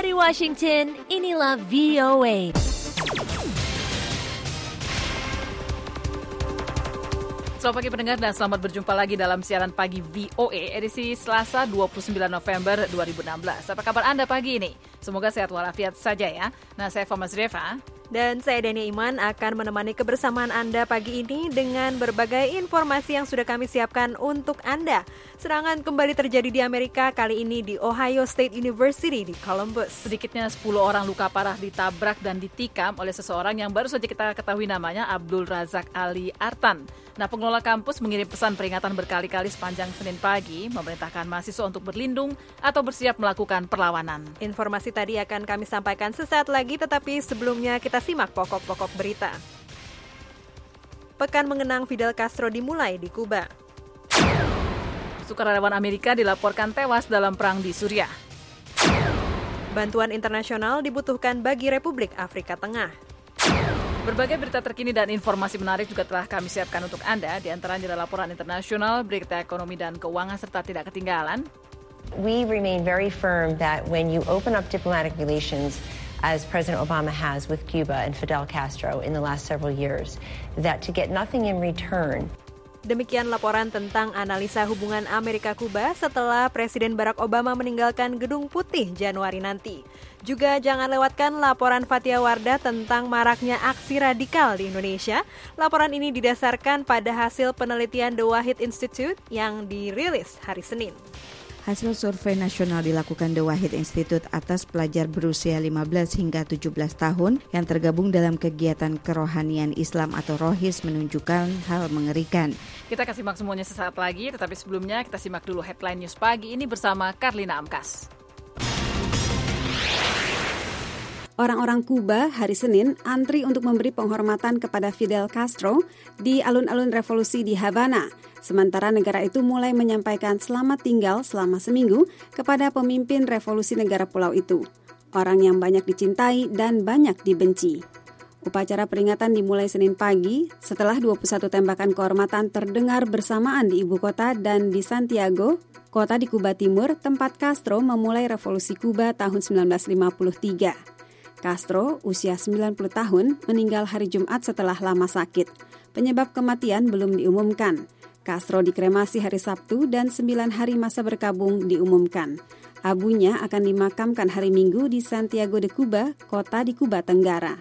Dari Washington, inilah VOA. Selamat pagi pendengar dan selamat berjumpa lagi dalam siaran pagi VOA edisi Selasa 29 November 2016. Apa kabar Anda pagi ini? Semoga sehat walafiat saja ya. Nah, saya Fama Zreva. Dan saya Dania Iman akan menemani kebersamaan Anda pagi ini dengan berbagai informasi yang sudah kami siapkan untuk Anda. Serangan kembali terjadi di Amerika, kali ini di Ohio State University di Columbus. Sedikitnya 10 orang luka parah ditabrak dan ditikam oleh seseorang yang baru saja kita ketahui namanya Abdul Razak Ali Artan. Nah, pengelola kampus mengirim pesan peringatan berkali-kali sepanjang Senin pagi, memerintahkan mahasiswa untuk berlindung atau bersiap melakukan perlawanan. Informasi tadi akan kami sampaikan sesaat lagi, tetapi sebelumnya kita simak pokok-pokok berita. Pekan mengenang Fidel Castro dimulai di Kuba. Sukarelawan Amerika dilaporkan tewas dalam perang di Suriah. Bantuan internasional dibutuhkan bagi Republik Afrika Tengah. Berbagai berita terkini dan informasi menarik juga telah kami siapkan untuk Anda. Di antaranya adalah laporan internasional, berita ekonomi dan keuangan, serta tidak ketinggalan. We remain very firm that when you open up diplomatic relations, as President Obama has with Cuba and Fidel Castro in the last several years, that to get nothing in return. Demikian laporan tentang analisa hubungan Amerika-Kuba setelah Presiden Barack Obama meninggalkan Gedung Putih Januari nanti. Juga jangan lewatkan laporan Fathia Wardah tentang maraknya aksi radikal di Indonesia. Laporan ini didasarkan pada hasil penelitian The Wahid Institute yang dirilis hari Senin. Hasil survei nasional dilakukan The Wahid Institute atas pelajar berusia 15 hingga 17 tahun yang tergabung dalam kegiatan kerohanian Islam atau Rohis menunjukkan hal mengerikan. Kita kasih simak semuanya sesaat lagi, tetapi sebelumnya kita simak dulu headline news pagi ini bersama Karlina Amkas. Orang-orang Kuba hari Senin antri untuk memberi penghormatan kepada Fidel Castro di alun-alun revolusi di Havana. Sementara negara itu mulai menyampaikan selamat tinggal selama seminggu kepada pemimpin revolusi negara pulau itu. Orang yang banyak dicintai dan banyak dibenci. Upacara peringatan dimulai Senin pagi setelah 21 tembakan kehormatan terdengar bersamaan di ibu kota dan di Santiago, kota di Kuba Timur, tempat Castro memulai revolusi Kuba tahun 1953. Castro, usia 90 tahun, meninggal hari Jumat setelah lama sakit. Penyebab kematian belum diumumkan. Castro dikremasi hari Sabtu dan 9 hari masa berkabung diumumkan. Abunya akan dimakamkan hari Minggu di Santiago de Cuba, kota di Kuba Tenggara.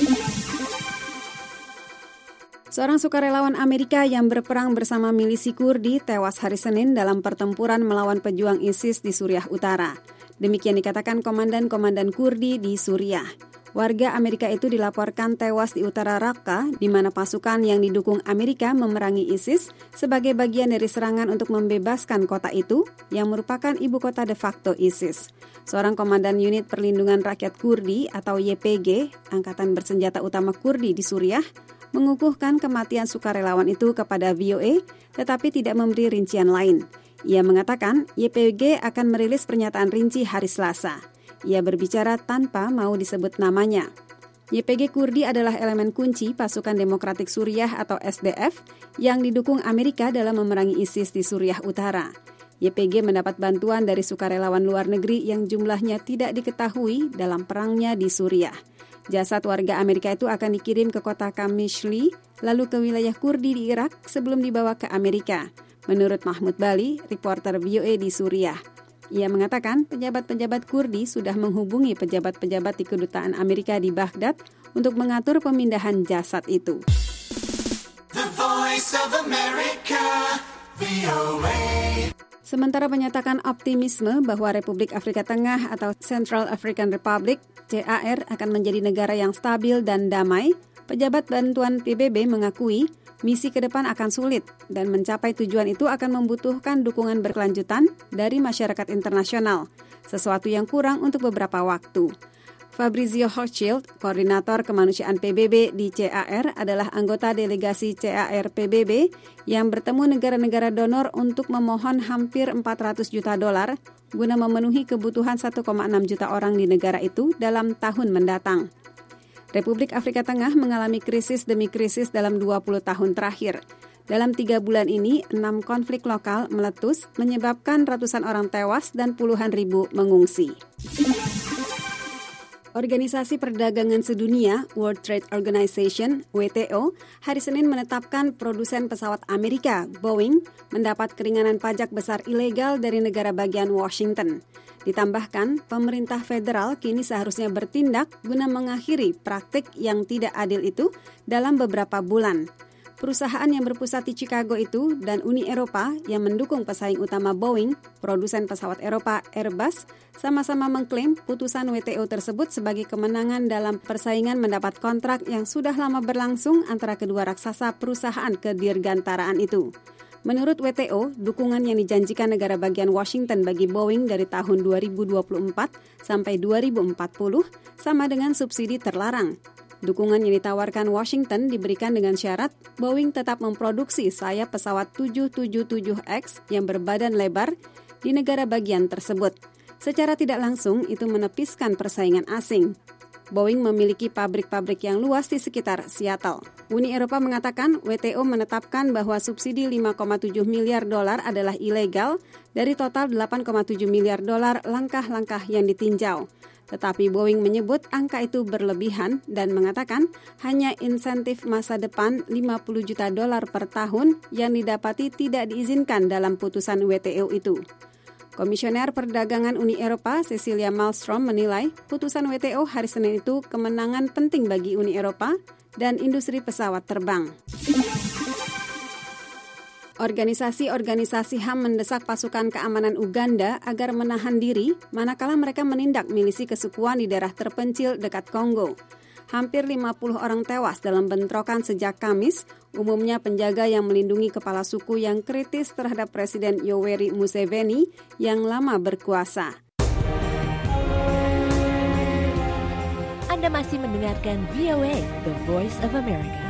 Seorang sukarelawan Amerika yang berperang bersama milisi Kurdi tewas hari Senin dalam pertempuran melawan pejuang ISIS di Suriah Utara. Demikian dikatakan komandan-komandan Kurdi di Suriah. Warga Amerika itu dilaporkan tewas di utara Raqqa, di mana pasukan yang didukung Amerika memerangi ISIS sebagai bagian dari serangan untuk membebaskan kota itu, yang merupakan ibu kota de facto ISIS. Seorang komandan unit perlindungan rakyat Kurdi atau YPG, angkatan bersenjata utama Kurdi di Suriah, mengukuhkan kematian sukarelawan itu kepada VOA, tetapi tidak memberi rincian lain. Ia mengatakan YPG akan merilis pernyataan rinci hari Selasa. Ia berbicara tanpa mau disebut namanya. YPG Kurdi adalah elemen kunci pasukan Demokratik Suriah atau SDF yang didukung Amerika dalam memerangi ISIS di Suriah Utara. YPG mendapat bantuan dari sukarelawan luar negeri yang jumlahnya tidak diketahui dalam perangnya di Suriah. Jasad warga Amerika itu akan dikirim ke kota Qamishli, lalu ke wilayah Kurdi di Irak sebelum dibawa ke Amerika. Menurut Mahmud Bali, reporter VOA di Suriah. Ia mengatakan pejabat-pejabat Kurdi sudah menghubungi pejabat-pejabat di kedutaan Amerika di Baghdad untuk mengatur pemindahan jasad itu. The Voice of America, VOA. Sementara menyatakan optimisme bahwa Republik Afrika Tengah atau Central African Republic, CAR, akan menjadi negara yang stabil dan damai, pejabat bantuan PBB mengakui misi ke depan akan sulit dan mencapai tujuan itu akan membutuhkan dukungan berkelanjutan dari masyarakat internasional, sesuatu yang kurang untuk beberapa waktu. Fabrizio Hochschild, koordinator kemanusiaan PBB di CAR, adalah anggota delegasi CAR PBB yang bertemu negara-negara donor untuk memohon hampir $400 juta guna memenuhi kebutuhan 1,6 juta orang di negara itu dalam tahun mendatang. Republik Afrika Tengah mengalami krisis demi krisis dalam 20 tahun terakhir. Dalam 3 bulan ini, 6 konflik lokal meletus, menyebabkan ratusan orang tewas dan puluhan ribu mengungsi. Organisasi Perdagangan Sedunia, World Trade Organization, WTO, hari Senin menetapkan produsen pesawat Amerika, Boeing, mendapat keringanan pajak besar ilegal dari negara bagian Washington. Ditambahkan, pemerintah federal kini seharusnya bertindak guna mengakhiri praktik yang tidak adil itu dalam beberapa bulan. Perusahaan yang berpusat di Chicago itu dan Uni Eropa yang mendukung pesaing utama Boeing, produsen pesawat Eropa Airbus, sama-sama mengklaim putusan WTO tersebut sebagai kemenangan dalam persaingan mendapat kontrak yang sudah lama berlangsung antara kedua raksasa perusahaan kedirgantaraan itu. Menurut WTO, dukungan yang dijanjikan negara bagian Washington bagi Boeing dari tahun 2024 sampai 2040 sama dengan subsidi terlarang. Dukungan yang ditawarkan Washington diberikan dengan syarat Boeing tetap memproduksi sayap pesawat 777X yang berbadan lebar di negara bagian tersebut. Secara tidak langsung, itu menepiskan persaingan asing. Boeing memiliki pabrik-pabrik yang luas di sekitar Seattle. Uni Eropa mengatakan WTO menetapkan bahwa subsidi $5,7 miliar adalah ilegal dari total $8,7 miliar langkah-langkah yang ditinjau. Tetapi Boeing menyebut angka itu berlebihan dan mengatakan hanya insentif masa depan $50 juta per tahun yang didapati tidak diizinkan dalam putusan WTO itu. Komisioner Perdagangan Uni Eropa, Cecilia Malmström, menilai putusan WTO hari Senin itu kemenangan penting bagi Uni Eropa dan industri pesawat terbang. Organisasi-organisasi HAM mendesak pasukan keamanan Uganda agar menahan diri manakala mereka menindak milisi kesukuan di daerah terpencil dekat Kongo. Hampir 50 orang tewas dalam bentrokan sejak Kamis, umumnya penjaga yang melindungi kepala suku yang kritis terhadap Presiden Yoweri Museveni yang lama berkuasa. Anda masih mendengarkan VOA, The Voice of America.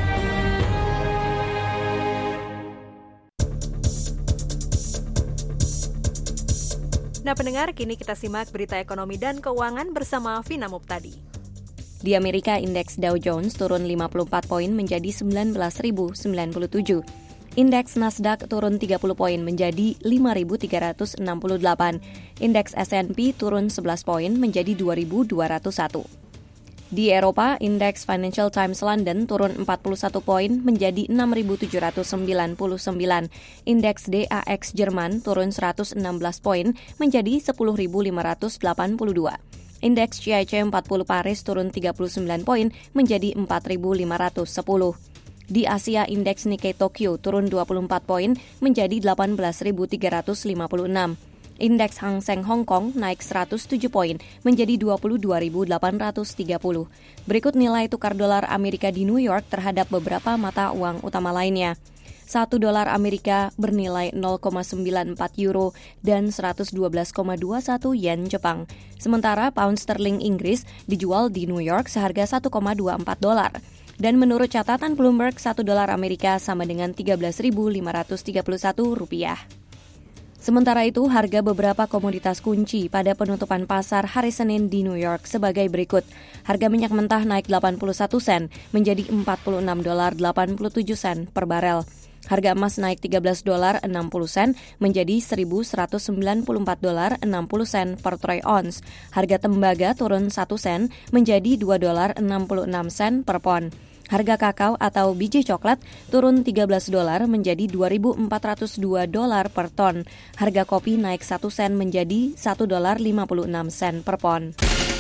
Nah pendengar, kini kita simak berita ekonomi dan keuangan bersama Vina Muptadi. Di Amerika, indeks Dow Jones turun 54 poin menjadi 19.097. Indeks Nasdaq turun 30 poin menjadi 5.368. Indeks S&P turun 11 poin menjadi 2.201. Di Eropa, indeks Financial Times London turun 41 poin menjadi 6.799. Indeks DAX Jerman turun 116 poin menjadi 10.582. Indeks CAC 40 Paris turun 39 poin menjadi 4.510. Di Asia, indeks Nikkei Tokyo turun 24 poin menjadi 18.356. Indeks Hang Seng Hong Kong naik 107 poin menjadi 22.830. Berikut nilai tukar dolar Amerika di New York terhadap beberapa mata uang utama lainnya. 1 dolar Amerika bernilai 0,94 euro dan 112,21 yen Jepang. Sementara pound sterling Inggris dijual di New York seharga 1,24 dolar. Dan menurut catatan Bloomberg, 1 dolar Amerika sama dengan 13.531 rupiah. Sementara itu, harga beberapa komoditas kunci pada penutupan pasar hari Senin di New York sebagai berikut. Harga minyak mentah naik 81 sen menjadi $46.87 per barel. Harga emas naik $13.60 menjadi $1.194.60 per troy ounce. Harga tembaga turun 1 sen menjadi $2.66 per pon. Harga kakao atau biji coklat turun $13 menjadi $2.402 per ton. Harga kopi naik 1 sen menjadi $1.56 per pon.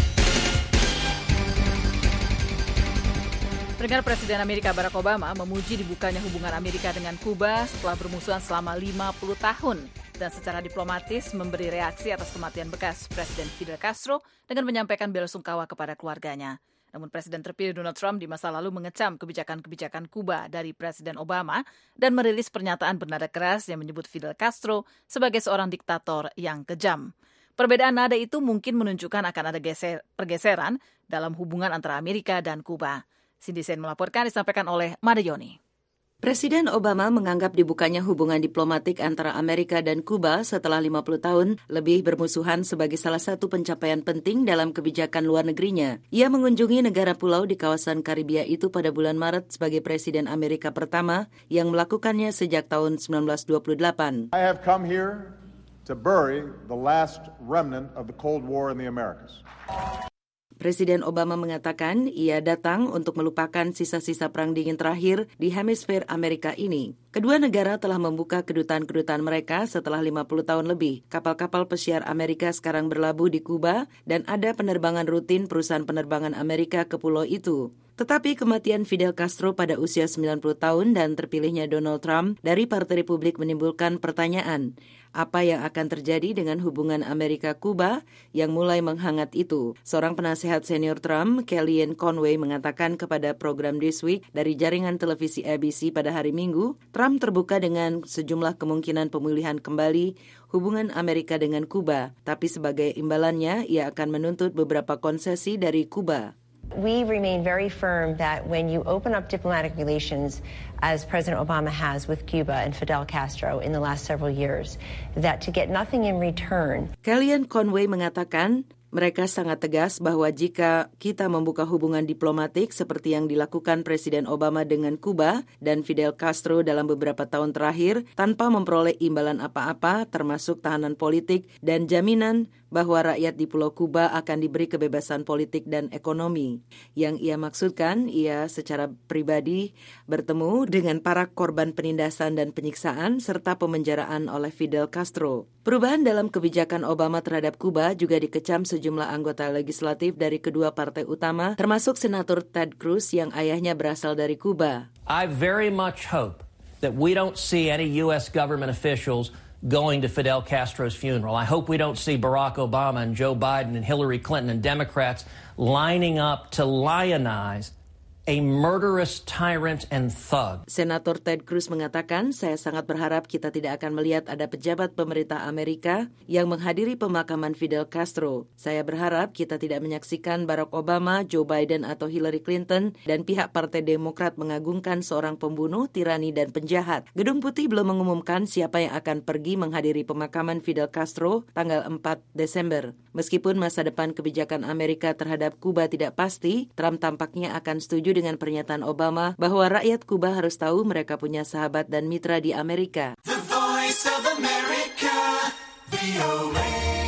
Pendengar, Presiden Amerika Barack Obama memuji dibukanya hubungan Amerika dengan Kuba setelah bermusuhan selama 50 tahun dan secara diplomatis memberi reaksi atas kematian bekas Presiden Fidel Castro dengan menyampaikan belasungkawa kepada keluarganya. Namun Presiden terpilih Donald Trump di masa lalu mengecam kebijakan-kebijakan Kuba dari Presiden Obama dan merilis pernyataan bernada keras yang menyebut Fidel Castro sebagai seorang diktator yang kejam. Perbedaan nada itu mungkin menunjukkan akan ada pergeseran dalam hubungan antara Amerika dan Kuba. Cindy Sen melaporkan, disampaikan oleh Madayoni. Presiden Obama menganggap dibukanya hubungan diplomatik antara Amerika dan Kuba setelah 50 tahun lebih bermusuhan sebagai salah satu pencapaian penting dalam kebijakan luar negerinya. Ia mengunjungi negara pulau di kawasan Karibia itu pada bulan Maret sebagai Presiden Amerika pertama yang melakukannya sejak tahun 1928. I have come here to bury the last remnant of the Cold War in the Americas. Presiden Obama mengatakan ia datang untuk melupakan sisa-sisa perang dingin terakhir di hemisfer Amerika ini. Kedua negara telah membuka kedutaan-kedutaan mereka setelah 50 tahun lebih. Kapal-kapal pesiar Amerika sekarang berlabuh di Kuba dan ada penerbangan rutin perusahaan penerbangan Amerika ke pulau itu. Tetapi kematian Fidel Castro pada usia 90 tahun dan terpilihnya Donald Trump dari Partai Republik menimbulkan pertanyaan. Apa yang akan terjadi dengan hubungan Amerika-Kuba yang mulai menghangat itu? Seorang penasehat senior Trump, Kellyanne Conway, mengatakan kepada program This Week dari jaringan televisi ABC pada hari Minggu, Trump terbuka dengan sejumlah kemungkinan pemulihan kembali hubungan Amerika dengan Kuba. Tapi sebagai imbalannya, ia akan menuntut beberapa konsesi dari Kuba. We remain very firm that when you open up diplomatic relations, as President Obama has with Cuba and Fidel Castro in the last several years, that to get nothing in return. Kellyanne Conway mengatakan, mereka sangat tegas bahwa jika kita membuka hubungan diplomatik seperti yang dilakukan Presiden Obama dengan Kuba dan Fidel Castro dalam beberapa tahun terakhir tanpa memperoleh imbalan apa-apa termasuk tahanan politik dan jaminan bahwa rakyat di Pulau Kuba akan diberi kebebasan politik dan ekonomi. Yang ia maksudkan, ia secara pribadi bertemu dengan para korban penindasan dan penyiksaan serta pemenjaraan oleh Fidel Castro. Perubahan dalam kebijakan Obama terhadap Kuba juga dikecam sejumlah anggota legislatif dari kedua partai utama, termasuk Senator Ted Cruz yang ayahnya berasal dari Kuba. I very much hope that we don't see any U.S. government officials going to Fidel Castro's funeral. I hope we don't see Barack Obama and Joe Biden and Hillary Clinton and Democrats lining up to lionize a murderous tyrant and thug. Senator Ted Cruz mengatakan, saya sangat berharap kita tidak akan melihat ada pejabat pemerintah Amerika yang menghadiri pemakaman Fidel Castro. Saya berharap kita tidak menyaksikan Barack Obama, Joe Biden atau Hillary Clinton dan pihak Partai Demokrat mengagungkan seorang pembunuh, tirani dan penjahat. Gedung Putih belum mengumumkan siapa yang akan pergi menghadiri pemakaman Fidel Castro tanggal 4 Desember. Meskipun masa depan kebijakan Amerika terhadap Kuba tidak pasti, Trump tampaknya akan setuju dengan pernyataan Obama bahwa rakyat Kuba harus tahu mereka punya sahabat dan mitra di Amerika. The Voice of America, VOA.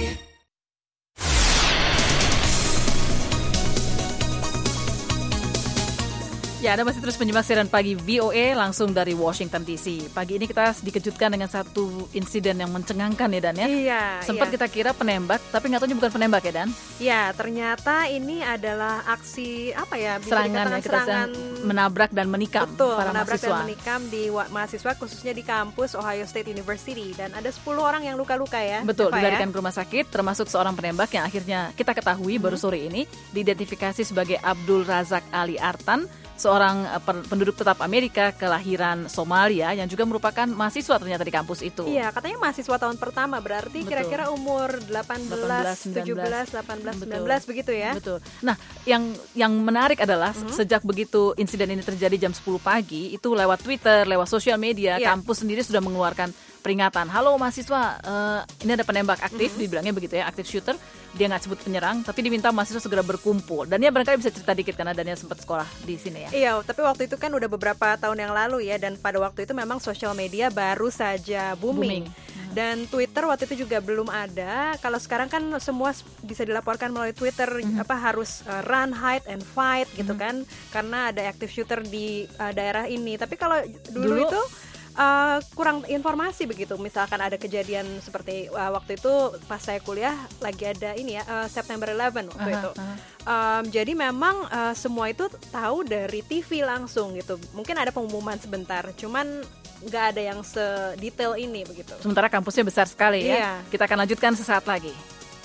Ya, Anda masih terus menyimak siaran pagi VOA langsung dari Washington DC. Pagi ini kita dikejutkan dengan satu insiden yang mencengangkan ya Dan ya. Iya. Sempat kita kira penembak, tapi nggak tahu ini bukan penembak ya Dan. Ya, ternyata ini adalah aksi apa ya? Bisa Serangan ya, serangan menabrak dan menikam para menabrak mahasiswa. dan menikam di mahasiswa khususnya di kampus Ohio State University dan ada 10 orang yang luka-luka ya. Betul, Eva, dilarikan ke rumah sakit termasuk seorang penembak yang akhirnya kita ketahui baru sore ini diidentifikasi sebagai Abdul Razak Ali Artan, seorang penduduk tetap Amerika kelahiran Somalia yang juga merupakan mahasiswa ternyata di kampus itu. Iya, katanya mahasiswa tahun pertama, berarti Betul. kira-kira umur 18, 17, 18, 19 begitu ya. Betul. Nah, yang menarik adalah sejak begitu insiden ini terjadi jam 10 pagi, itu lewat Twitter, lewat sosial media, kampus sendiri sudah mengeluarkan peringatan. Halo mahasiswa, ini ada penembak aktif, dibilangnya begitu ya, aktif shooter. Dia nggak sebut penyerang, tapi diminta mahasiswa segera berkumpul. Dan dia barangkali bisa cerita dikit karena Dania sempat sekolah di sini ya. Iya, tapi waktu itu kan udah beberapa tahun yang lalu ya, dan pada waktu itu memang sosial media baru saja booming. Dan Twitter waktu itu juga belum ada. Kalau sekarang kan semua bisa dilaporkan melalui Twitter, harus run, hide, and fight gitu kan, karena ada active shooter di daerah ini. Tapi kalau dulu itu kurang informasi begitu. Misalkan ada kejadian seperti waktu itu pas saya kuliah lagi ada ini ya, September 11 waktu itu. Jadi memang semua itu tahu dari TV langsung gitu. Mungkin ada pengumuman sebentar, cuman nggak ada yang sedetail ini begitu. Sementara kampusnya besar sekali ya. Iya. Kita akan lanjutkan sesaat lagi.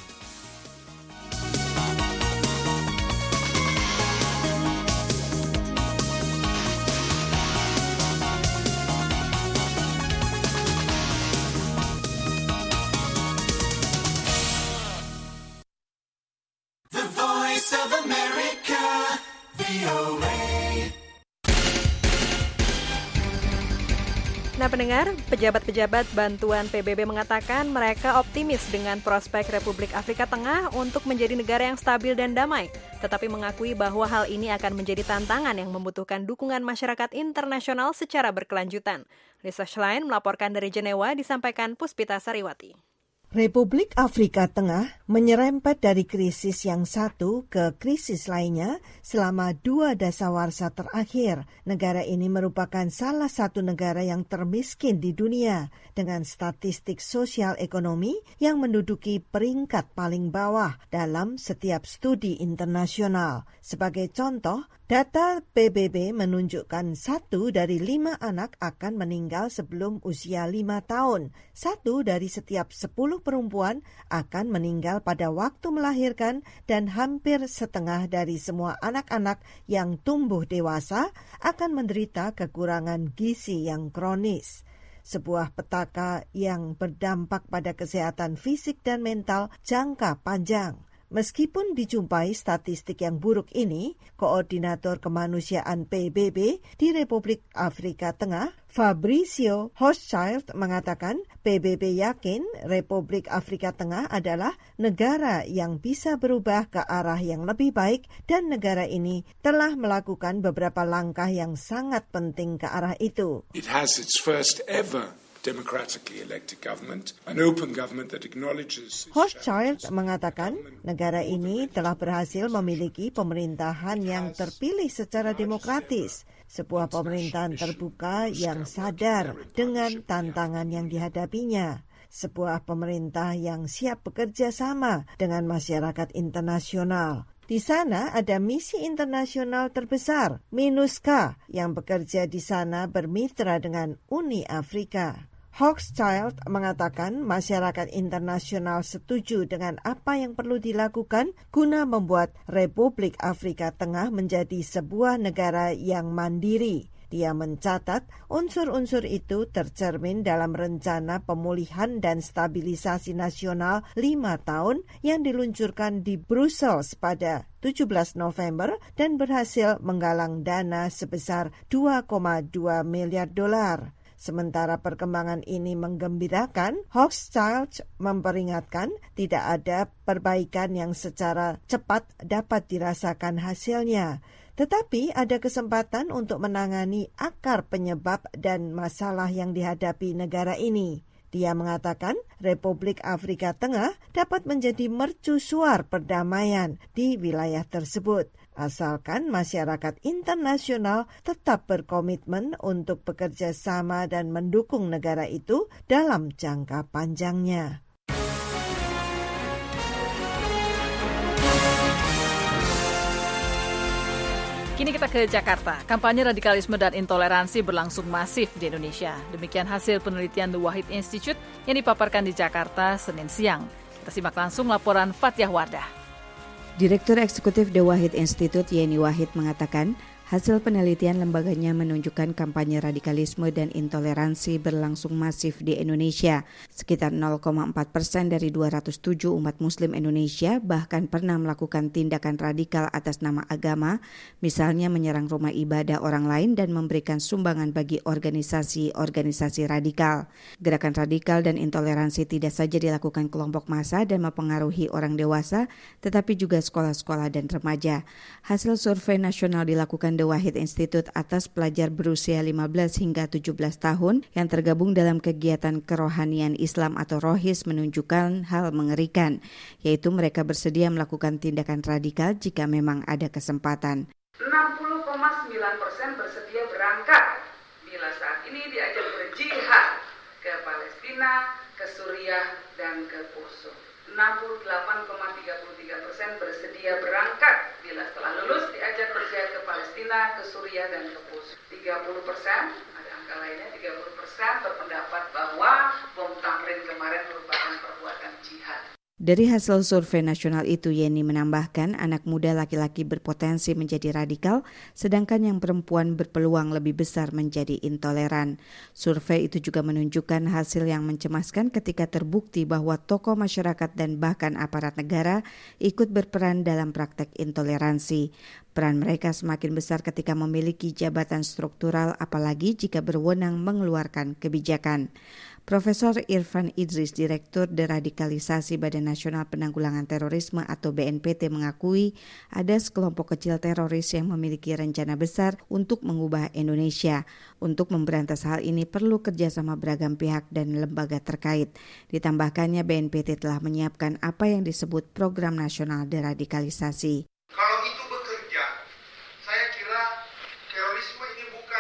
The Voice of America, VOA. Nah pendengar, pejabat-pejabat bantuan PBB mengatakan mereka optimis dengan prospek Republik Afrika Tengah untuk menjadi negara yang stabil dan damai, tetapi mengakui bahwa hal ini akan menjadi tantangan yang membutuhkan dukungan masyarakat internasional secara berkelanjutan. Lisa Schlein melaporkan dari Jenewa, disampaikan Puspita Sariwati. Republik Afrika Tengah menyerempet dari krisis yang satu ke krisis lainnya selama 2 dasawarsa terakhir. Negara ini merupakan salah satu negara yang termiskin di dunia dengan statistik sosial ekonomi yang menduduki peringkat paling bawah dalam setiap studi internasional. Sebagai contoh, data PBB menunjukkan 1 dari 5 anak akan meninggal sebelum usia 5 tahun. 1 dari setiap 10 perempuan akan meninggal pada waktu melahirkan dan hampir setengah dari semua anak-anak yang tumbuh dewasa akan menderita kekurangan gizi yang kronis. Sebuah petaka yang berdampak pada kesehatan fisik dan mental jangka panjang. Meskipun dijumpai statistik yang buruk ini, Koordinator Kemanusiaan PBB di Republik Afrika Tengah, Fabrizio Hochschild, mengatakan PBB yakin Republik Afrika Tengah adalah negara yang bisa berubah ke arah yang lebih baik dan negara ini telah melakukan beberapa langkah yang sangat penting ke arah itu. It has its first ever democratically elected government, an open government that acknowledges. Hochschild mengatakan negara ini telah berhasil memiliki pemerintahan yang terpilih secara demokratis, sebuah pemerintahan terbuka yang sadar dengan tantangan yang dihadapinya, sebuah pemerintah yang siap bekerja sama dengan masyarakat internasional. Di sana ada misi internasional terbesar, MINUSCA, yang bekerja di sana bermitra dengan Uni Afrika. Hochschild mengatakan masyarakat internasional setuju dengan apa yang perlu dilakukan guna membuat Republik Afrika Tengah menjadi sebuah negara yang mandiri. Dia mencatat unsur-unsur itu tercermin dalam rencana pemulihan dan stabilisasi nasional 5 tahun yang diluncurkan di Brussels pada 17 November dan berhasil menggalang dana sebesar $2,2 miliar. Sementara perkembangan ini menggembirakan, Hochschild memperingatkan tidak ada perbaikan yang secara cepat dapat dirasakan hasilnya. Tetapi ada kesempatan untuk menangani akar penyebab dan masalah yang dihadapi negara ini. Dia mengatakan Republik Afrika Tengah dapat menjadi mercusuar perdamaian di wilayah tersebut, asalkan masyarakat internasional tetap berkomitmen untuk bekerja sama dan mendukung negara itu dalam jangka panjangnya. Kini kita ke Jakarta. Kampanye radikalisme dan intoleransi berlangsung masif di Indonesia. Demikian hasil penelitian The Wahid Institute yang dipaparkan di Jakarta Senin siang. Kita simak langsung laporan Fathia Wardah. Direktur Eksekutif The Wahid Institute Yeni Wahid mengatakan, hasil penelitian lembaganya menunjukkan kampanye radikalisme dan intoleransi berlangsung masif di Indonesia. Sekitar 0,4% dari 207 umat muslim Indonesia bahkan pernah melakukan tindakan radikal atas nama agama, misalnya menyerang rumah ibadah orang lain dan memberikan sumbangan bagi organisasi-organisasi radikal. Gerakan radikal dan intoleransi tidak saja dilakukan kelompok massa dan mempengaruhi orang dewasa, tetapi juga sekolah-sekolah dan remaja. Hasil survei nasional dilakukan The Wahid Institute atas pelajar berusia 15 hingga 17 tahun yang tergabung dalam kegiatan kerohanian Islam atau Rohis menunjukkan hal mengerikan, yaitu mereka bersedia melakukan tindakan radikal jika memang ada kesempatan. 60,9% bersedia berangkat bila saat ini diajak berjihad ke Palestina, ke Suriah, dan ke Poso. 68,33% bersedia berangkat bila setelah lulus diajak berjihad ke Palestina, ke Suriah, dan ke Poso. 30%, ada angka lainnya, 30% berpendapat bahwa bom Tamrin kemarin merupakan perbuatan jihad. Dari hasil survei nasional itu, Yeni menambahkan anak muda laki-laki berpotensi menjadi radikal, sedangkan yang perempuan berpeluang lebih besar menjadi intoleran. Survei itu juga menunjukkan hasil yang mencemaskan ketika terbukti bahwa tokoh masyarakat dan bahkan aparat negara ikut berperan dalam praktek intoleransi. Peran mereka semakin besar ketika memiliki jabatan struktural, apalagi jika berwenang mengeluarkan kebijakan. Profesor Irfan Idris, Direktur Deradikalisasi Badan Nasional Penanggulangan Terorisme atau BNPT mengakui ada sekelompok kecil teroris yang memiliki rencana besar untuk mengubah Indonesia. Untuk memberantas hal ini perlu kerjasama beragam pihak dan lembaga terkait. Ditambahkannya BNPT telah menyiapkan apa yang disebut Program Nasional Deradikalisasi. Kalau itu bekerja, saya kira terorisme ini bukan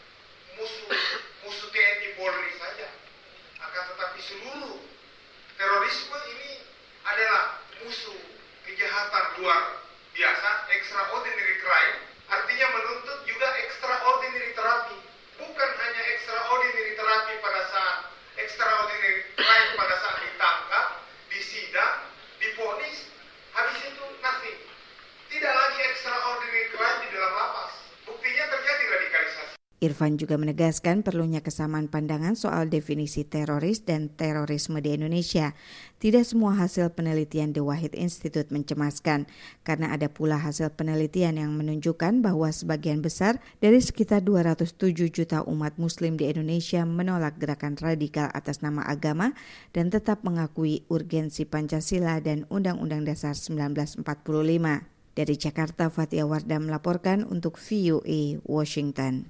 musuh TNI Polri saja, akan tetapi seluruh terorisme ini adalah musuh kejahatan luar biasa, extraordinary crime, artinya menuntut juga extraordinary terapi, bukan hanya extraordinary terapi pada saat extraordinary crime pada saat ditangkap, disidang, divonis, habis itu nothing. Tidak lagi extraordinary crime di dalam lapas. Buktinya terjadi radikalisasi. Irfan juga menegaskan perlunya kesamaan pandangan soal definisi teroris dan terorisme di Indonesia. Tidak semua hasil penelitian The Wahid Institute mencemaskan, karena ada pula hasil penelitian yang menunjukkan bahwa sebagian besar dari sekitar 207 juta umat muslim di Indonesia menolak gerakan radikal atas nama agama dan tetap mengakui urgensi Pancasila dan Undang-Undang Dasar 1945. Dari Jakarta, Fathia Wardah melaporkan untuk VOA Washington.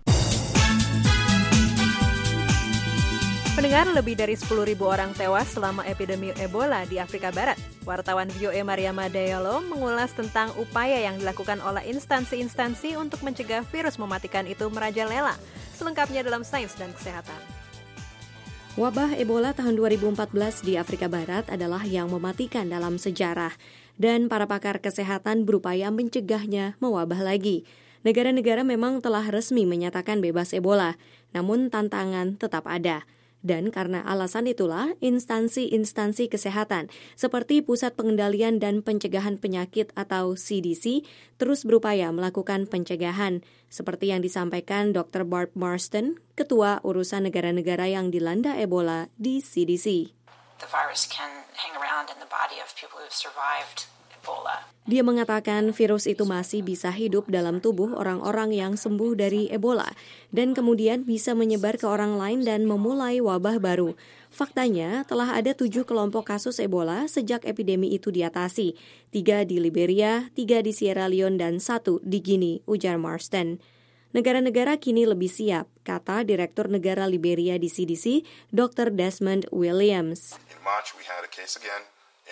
Pendengar, lebih dari 10.000 orang tewas selama epidemi Ebola di Afrika Barat. Wartawan VOA Mariama Diallo mengulas tentang upaya yang dilakukan oleh instansi-instansi untuk mencegah virus mematikan itu merajalela. Selengkapnya dalam Sains dan Kesehatan. Wabah Ebola tahun 2014 di Afrika Barat adalah yang mematikan dalam sejarah. Dan para pakar kesehatan berupaya mencegahnya mewabah lagi. Negara-negara memang telah resmi menyatakan bebas Ebola, namun tantangan tetap ada. Dan karena alasan itulah, instansi-instansi kesehatan seperti Pusat Pengendalian dan Pencegahan Penyakit atau CDC terus berupaya melakukan pencegahan, seperti yang disampaikan Dr. Barb Marston, Ketua Urusan Negara-Negara yang dilanda Ebola di CDC. The virus can hang around in the body of people who've survived Ebola. Dia mengatakan virus itu masih bisa hidup dalam tubuh orang-orang yang sembuh dari Ebola dan kemudian bisa menyebar ke orang lain dan memulai wabah baru. Faktanya, telah ada 7 kelompok kasus Ebola sejak epidemi itu diatasi. 3 di Liberia, 3 di Sierra Leone, dan 1 di Guinea, ujar Marston. Negara-negara kini lebih siap, kata Direktur Negara Liberia di CDC, Dr. Desmond Williams. In March, we had a case again.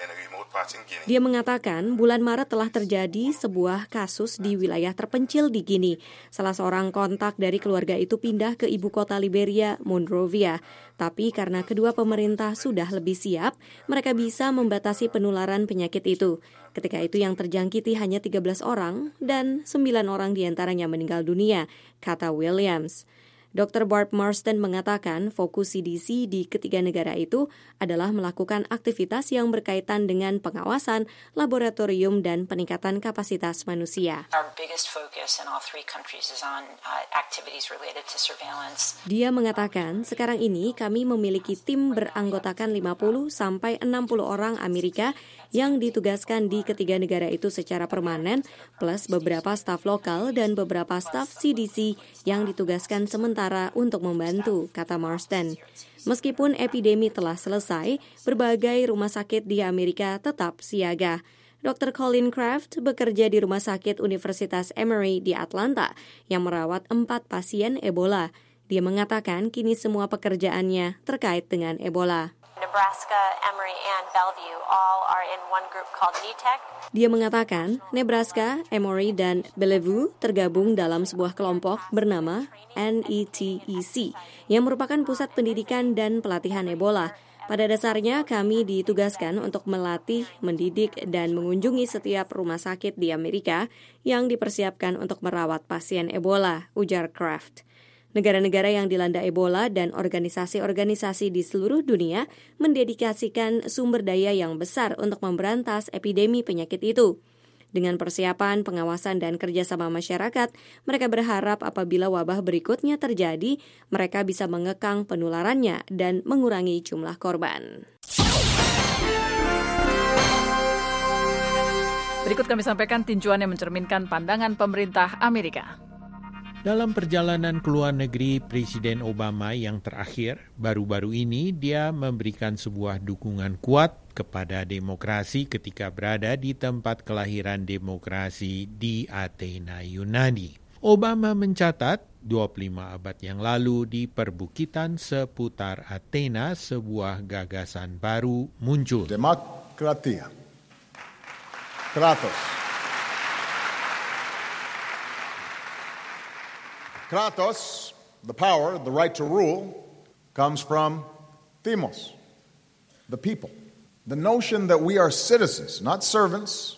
Dia mengatakan bulan Maret telah terjadi sebuah kasus di wilayah terpencil di Guinea. Salah seorang kontak dari keluarga itu pindah ke ibu kota Liberia, Monrovia. Tapi karena kedua pemerintah sudah lebih siap, mereka bisa membatasi penularan penyakit itu. Ketika itu yang terjangkiti hanya 13 orang dan 9 orang diantaranya meninggal dunia, kata Williams. Dr. Barb Marston mengatakan fokus CDC di ketiga negara itu adalah melakukan aktivitas yang berkaitan dengan pengawasan, laboratorium, dan peningkatan kapasitas manusia. Our biggest focus in all 3 countries is on activities related to surveillance. Dia mengatakan, sekarang ini kami memiliki tim beranggotakan 50 sampai 60 orang Amerika yang ditugaskan di ketiga negara itu secara permanen, plus beberapa staf lokal dan beberapa staf CDC yang ditugaskan sementara untuk membantu, kata Marston. Meskipun epidemi telah selesai, berbagai rumah sakit di Amerika tetap siaga. Dr. Colin Kraft bekerja di Rumah Sakit Universitas Emory di Atlanta yang merawat 4 pasien Ebola. Dia mengatakan kini semua pekerjaannya terkait dengan Ebola. Nebraska, Emory, and Bellevue all are in one group called NETEC. Dia mengatakan Nebraska, Emory, dan Bellevue tergabung dalam sebuah kelompok bernama NETEC yang merupakan pusat pendidikan dan pelatihan Ebola. Pada dasarnya kami ditugaskan untuk melatih, mendidik, dan mengunjungi setiap rumah sakit di Amerika yang dipersiapkan untuk merawat pasien Ebola, ujar Kraft. Negara-negara yang dilanda Ebola dan organisasi-organisasi di seluruh dunia mendedikasikan sumber daya yang besar untuk memberantas epidemi penyakit itu. Dengan persiapan, pengawasan, dan kerjasama masyarakat, mereka berharap apabila wabah berikutnya terjadi, mereka bisa mengekang penularannya dan mengurangi jumlah korban. Berikut kami sampaikan tinjauan yang mencerminkan pandangan pemerintah Amerika. Dalam perjalanan ke luar negeri Presiden Obama yang terakhir, baru-baru ini dia memberikan sebuah dukungan kuat kepada demokrasi ketika berada di tempat kelahiran demokrasi di Athena, Yunani. Obama mencatat 25 abad yang lalu di perbukitan seputar Athena sebuah gagasan baru muncul. Demokratia. Kratos. Kratos, the power, the right to rule, comes from Demos, the people. The notion that we are citizens, not servants,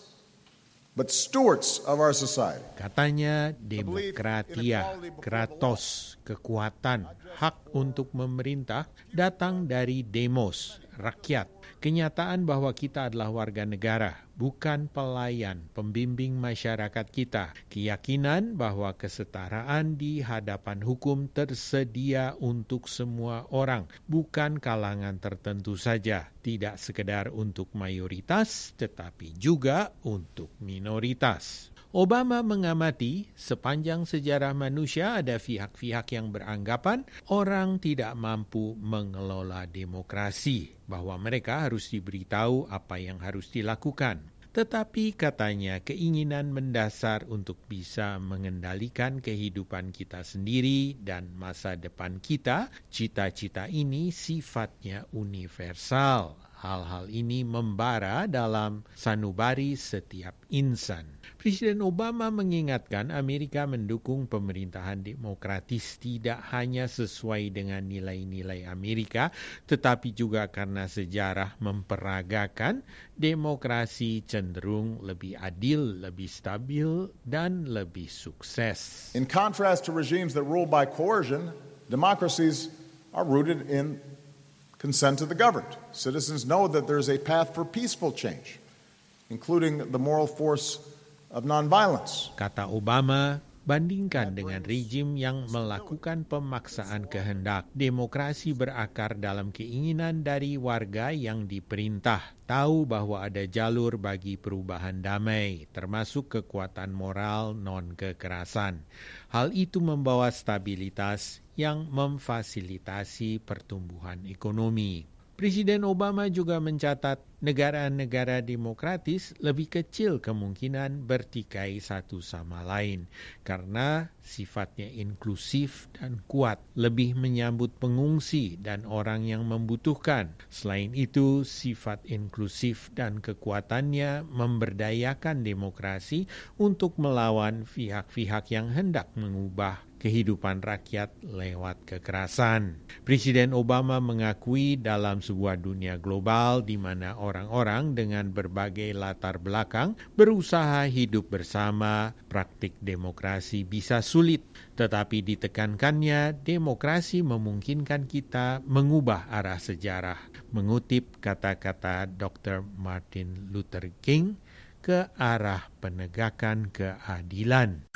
but stewards of our society. Katanya demokratia, kratos, kekuatan, hak untuk memerintah datang dari demos, rakyat. Kenyataan bahwa kita adalah warga negara, bukan pelayan, pembimbing masyarakat kita. Keyakinan bahwa kesetaraan di hadapan hukum tersedia untuk semua orang, bukan kalangan tertentu saja. Tidak sekedar untuk mayoritas, tetapi juga untuk minoritas. Obama mengamati sepanjang sejarah manusia ada pihak-pihak yang beranggapan orang tidak mampu mengelola demokrasi, bahwa mereka harus diberitahu apa yang harus dilakukan. Tetapi katanya keinginan mendasar untuk bisa mengendalikan kehidupan kita sendiri dan masa depan kita, cita-cita ini sifatnya universal. Hal-hal ini membara dalam sanubari setiap insan. Presiden Obama mengingatkan Amerika mendukung pemerintahan demokratis tidak hanya sesuai dengan nilai-nilai Amerika, tetapi juga karena sejarah memperagakan demokrasi cenderung lebih adil, lebih stabil, dan lebih sukses. In contrast to regimes that rule by coercion, democracies are rooted in consent of the governed. Citizens know that there's a path for peaceful change, including the moral force of nonviolence. Kata Obama, bandingkan dengan rejim yang melakukan pemaksaan kehendak. Demokrasi berakar dalam keinginan dari warga yang diperintah, tahu bahwa ada jalur bagi perubahan damai, termasuk kekuatan moral non-kekerasan. Hal itu membawa stabilitas yang memfasilitasi pertumbuhan ekonomi. Presiden Obama juga mencatat negara-negara demokratis lebih kecil kemungkinan bertikai satu sama lain karena sifatnya inklusif dan kuat, lebih menyambut pengungsi dan orang yang membutuhkan. Selain itu, sifat inklusif dan kekuatannya memberdayakan demokrasi untuk melawan pihak-pihak yang hendak mengubah kehidupan rakyat lewat kekerasan. Presiden Obama mengakui dalam sebuah dunia global di mana orang-orang dengan berbagai latar belakang berusaha hidup bersama, praktik demokrasi bisa sulit. Tetapi ditekankannya, demokrasi memungkinkan kita mengubah arah sejarah. Mengutip kata-kata Dr. Martin Luther King, ke arah penegakan keadilan.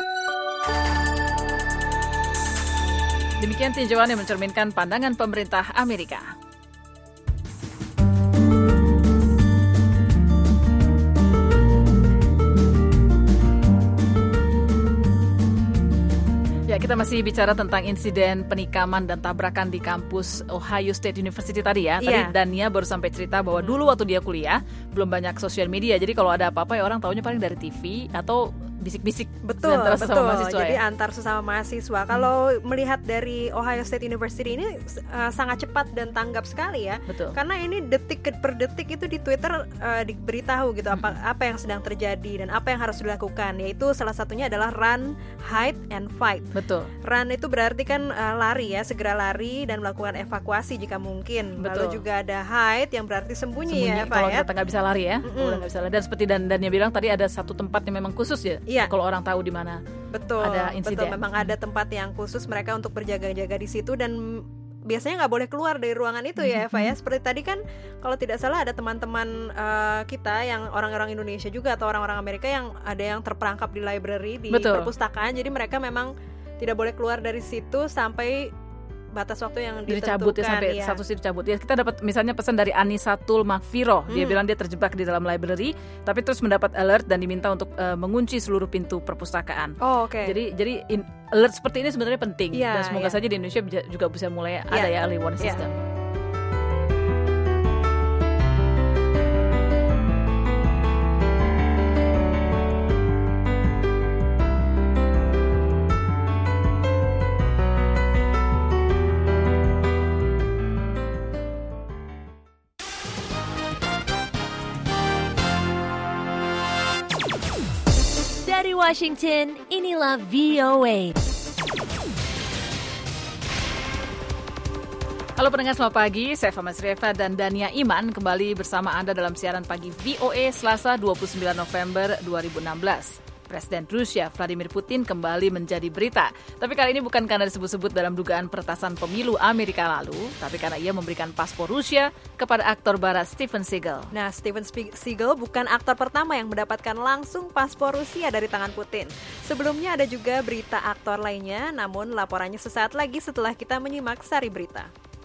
Demikian tinjauan yang mencerminkan pandangan pemerintah Amerika. Ya, kita masih bicara tentang insiden penikaman dan tabrakan di kampus Ohio State University tadi ya. Tadi Dania baru sampai cerita bahwa dulu waktu dia kuliah belum banyak sosial media. Jadi kalau ada apa-apa ya orang taunya paling dari TV atau bisik-bisik. Betul. Mahasiswa, jadi ya? antar sesama mahasiswa. Kalau melihat dari Ohio State University ini sangat cepat dan tanggap sekali ya. Betul. Karena ini detik per detik itu di Twitter diberitahu gitu apa yang sedang terjadi dan apa yang harus dilakukan. Yaitu salah satunya adalah run, hide, and fight. Betul. Run itu berarti kan lari ya, segera lari dan melakukan evakuasi jika mungkin. Betul. Lalu juga ada hide yang berarti sembunyi ya, Pak kalau ya. kita nggak bisa lari ya. Udah nggak bisa lari. Dan seperti Dania bilang tadi ada satu tempat yang memang khusus ya. Iya. Kalau orang tahu di mana ada insiden. Betul, memang ada tempat yang khusus mereka untuk berjaga-jaga di situ dan biasanya nggak boleh keluar dari ruangan itu ya Eva ya. Seperti tadi kan kalau tidak salah ada teman-teman kita yang orang-orang Indonesia juga atau orang-orang Amerika yang ada yang terperangkap di library, di perpustakaan. Jadi mereka memang tidak boleh keluar dari situ sampai batas waktu yang dicabut ya, sampai satu sih dicabut ya. Kita dapat misalnya pesan dari Anisatul Makfiro, dia bilang dia terjebak di dalam library tapi terus mendapat alert dan diminta untuk mengunci seluruh pintu perpustakaan. Jadi alert seperti ini sebenarnya penting dan semoga saja di Indonesia juga bisa mulai ada ya early warning system. Dari Washington, inilah VOA. Halo pendengar, selamat pagi. Saya Fama Sreva dan Dania Iman kembali bersama Anda dalam siaran pagi VOA Selasa 29 November 2016. Presiden Rusia Vladimir Putin kembali menjadi berita. Tapi kali ini bukan karena disebut-sebut dalam dugaan peretasan pemilu Amerika lalu, tapi karena ia memberikan paspor Rusia kepada aktor barat Steven Seagal. Nah, Steven Seagal bukan aktor pertama yang mendapatkan langsung paspor Rusia dari tangan Putin. Sebelumnya ada juga berita aktor lainnya, namun laporannya sesaat lagi setelah kita menyimak sari berita.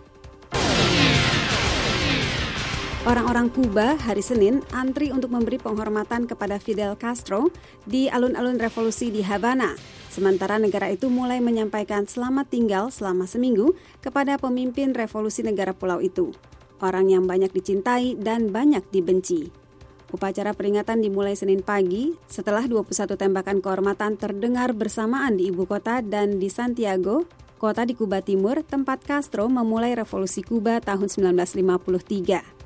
Orang-orang Kuba hari Senin antri untuk memberi penghormatan kepada Fidel Castro di alun-alun revolusi di Havana. Sementara negara itu mulai menyampaikan selamat tinggal selama seminggu kepada pemimpin revolusi negara pulau itu. Orang yang banyak dicintai dan banyak dibenci. Upacara peringatan dimulai Senin pagi setelah 21 tembakan kehormatan terdengar bersamaan di ibu kota dan di Santiago, kota di Kuba Timur, tempat Castro memulai revolusi Kuba tahun 1953.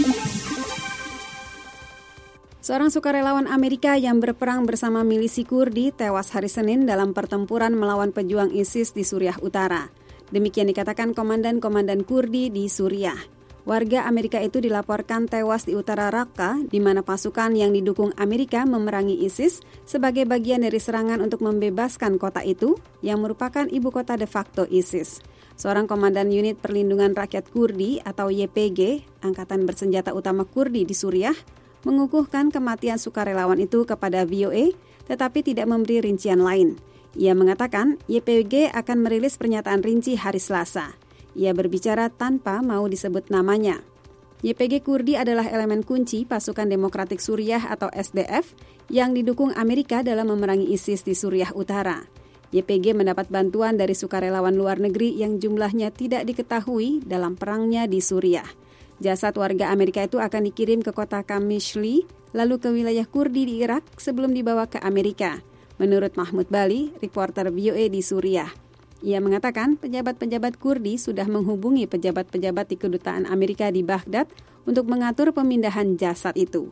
Seorang sukarelawan Amerika yang berperang bersama milisi Kurdi tewas hari Senin dalam pertempuran melawan pejuang ISIS di Suriah Utara. Demikian dikatakan komandan-komandan Kurdi di Suriah. Warga Amerika itu dilaporkan tewas di utara Raqqa, di mana pasukan yang didukung Amerika memerangi ISIS sebagai bagian dari serangan untuk membebaskan kota itu, yang merupakan ibu kota de facto ISIS. Seorang komandan unit perlindungan rakyat Kurdi atau YPG, angkatan bersenjata utama Kurdi di Suriah, mengukuhkan kematian sukarelawan itu kepada VOA, tetapi tidak memberi rincian lain. Ia mengatakan YPG akan merilis pernyataan rinci hari Selasa. Ia berbicara tanpa mau disebut namanya. YPG Kurdi adalah elemen kunci pasukan Demokratik Suriah atau SDF yang didukung Amerika dalam memerangi ISIS di Suriah Utara. YPG mendapat bantuan dari sukarelawan luar negeri yang jumlahnya tidak diketahui dalam perangnya di Suriah. Jasad warga Amerika itu akan dikirim ke kota Qamishli, lalu ke wilayah Kurdi di Irak sebelum dibawa ke Amerika. Menurut Mahmud Bali, reporter VOA di Suriah. Ia mengatakan pejabat-pejabat Kurdi sudah menghubungi pejabat-pejabat di kedutaan Amerika di Baghdad untuk mengatur pemindahan jasad itu.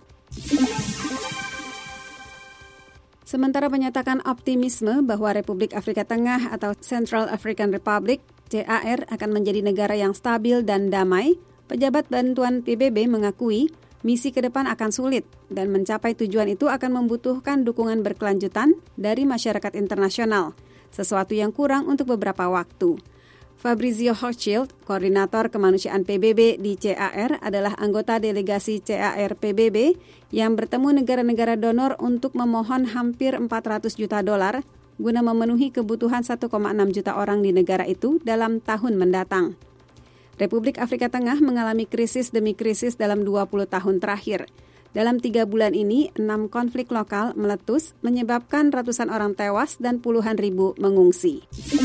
Sementara menyatakan optimisme bahwa Republik Afrika Tengah atau Central African Republic, CAR, akan menjadi negara yang stabil dan damai, pejabat bantuan PBB mengakui misi ke depan akan sulit dan mencapai tujuan itu akan membutuhkan dukungan berkelanjutan dari masyarakat internasional, sesuatu yang kurang untuk beberapa waktu. Fabrizio Hochschild, koordinator kemanusiaan PBB di CAR, adalah anggota delegasi CAR PBB yang bertemu negara-negara donor untuk memohon hampir $400 juta guna memenuhi kebutuhan 1,6 juta orang di negara itu dalam tahun mendatang. Republik Afrika Tengah mengalami krisis demi krisis dalam 20 tahun terakhir. Dalam 3 bulan ini, 6 konflik lokal meletus, menyebabkan ratusan orang tewas dan puluhan ribu mengungsi.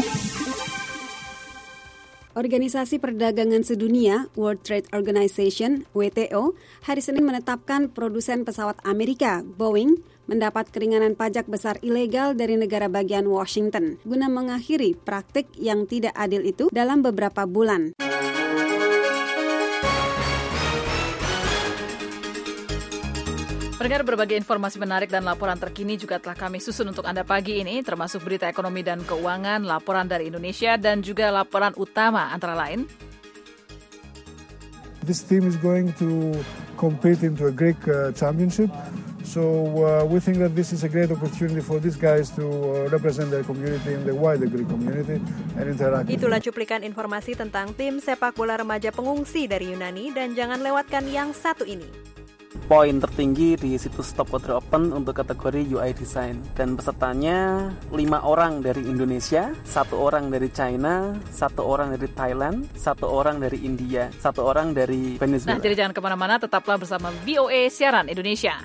Organisasi Perdagangan Sedunia, World Trade Organization, WTO, hari Senin menetapkan produsen pesawat Amerika, Boeing, mendapat keringanan pajak besar ilegal dari negara bagian Washington, guna mengakhiri praktik yang tidak adil itu dalam beberapa bulan. Pendengar, berbagai informasi menarik dan laporan terkini juga telah kami susun untuk Anda pagi ini, termasuk berita ekonomi dan keuangan, laporan dari Indonesia, dan juga laporan utama antara lain. This team is going to compete into a Greek championship. So we think that this is a great opportunity for these guys to represent their community in the wider Greek community and interact. Itulah cuplikan informasi tentang tim sepak bola remaja pengungsi dari Yunani, dan jangan lewatkan yang satu ini. poin tertinggi di situs Top Country Open untuk kategori UI Design. Dan pesertanya 5 orang dari Indonesia, 1 orang dari China, 1 orang dari Thailand, 1 orang dari India, 1 orang dari Venezuela. Nah, jadi jangan kemana-mana, tetaplah bersama VOA Siaran Indonesia.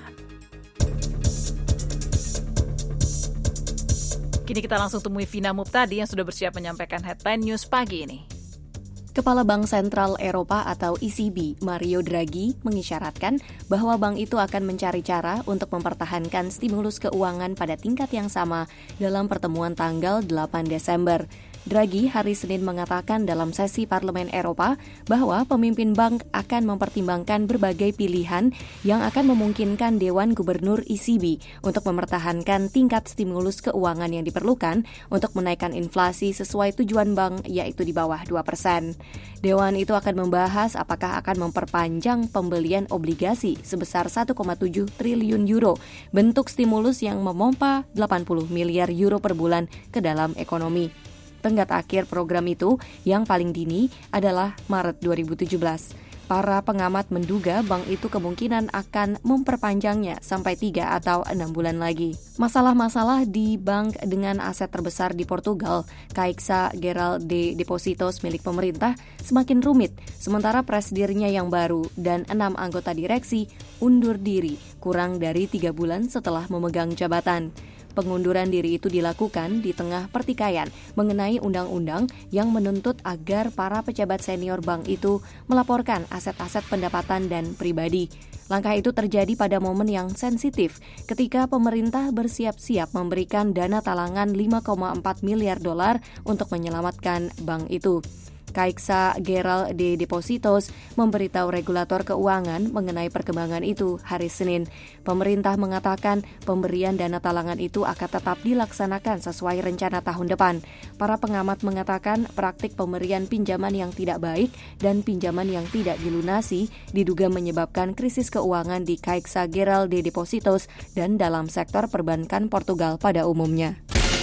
Kini kita langsung temui Vina Muptadi yang sudah bersiap menyampaikan headline news pagi ini. Kepala Bank Sentral Eropa atau ECB, Mario Draghi, mengisyaratkan bahwa bank itu akan mencari cara untuk mempertahankan stimulus keuangan pada tingkat yang sama dalam pertemuan tanggal 8 Desember. Draghi hari Senin mengatakan dalam sesi Parlemen Eropa bahwa pemimpin bank akan mempertimbangkan berbagai pilihan yang akan memungkinkan Dewan Gubernur ECB untuk mempertahankan tingkat stimulus keuangan yang diperlukan untuk menaikkan inflasi sesuai tujuan bank, yaitu di bawah 2%. Dewan itu akan membahas apakah akan memperpanjang pembelian obligasi sebesar 1,7 triliun euro, bentuk stimulus yang memompa 80 miliar euro per bulan ke dalam ekonomi. Tenggat akhir program itu yang paling dini adalah Maret 2017. Para pengamat menduga bank itu kemungkinan akan memperpanjangnya sampai 3 atau 6 bulan lagi. Masalah-masalah di bank dengan aset terbesar di Portugal, Caixa Geral de Depósitos milik pemerintah, semakin rumit, sementara presidennya yang baru dan 6 anggota direksi undur diri kurang dari 3 bulan setelah memegang jabatan. Pengunduran diri itu dilakukan di tengah pertikaian mengenai undang-undang yang menuntut agar para pejabat senior bank itu melaporkan aset-aset pendapatan dan pribadi. Langkah itu terjadi pada momen yang sensitif ketika pemerintah bersiap-siap memberikan dana talangan 5,4 miliar dolar untuk menyelamatkan bank itu. Caixa Geral de Depósitos memberitahu regulator keuangan mengenai perkembangan itu hari Senin. Pemerintah mengatakan pemberian dana talangan itu akan tetap dilaksanakan sesuai rencana tahun depan. Para pengamat mengatakan praktik pemberian pinjaman yang tidak baik dan pinjaman yang tidak dilunasi diduga menyebabkan krisis keuangan di Caixa Geral de Depósitos dan dalam sektor perbankan Portugal pada umumnya.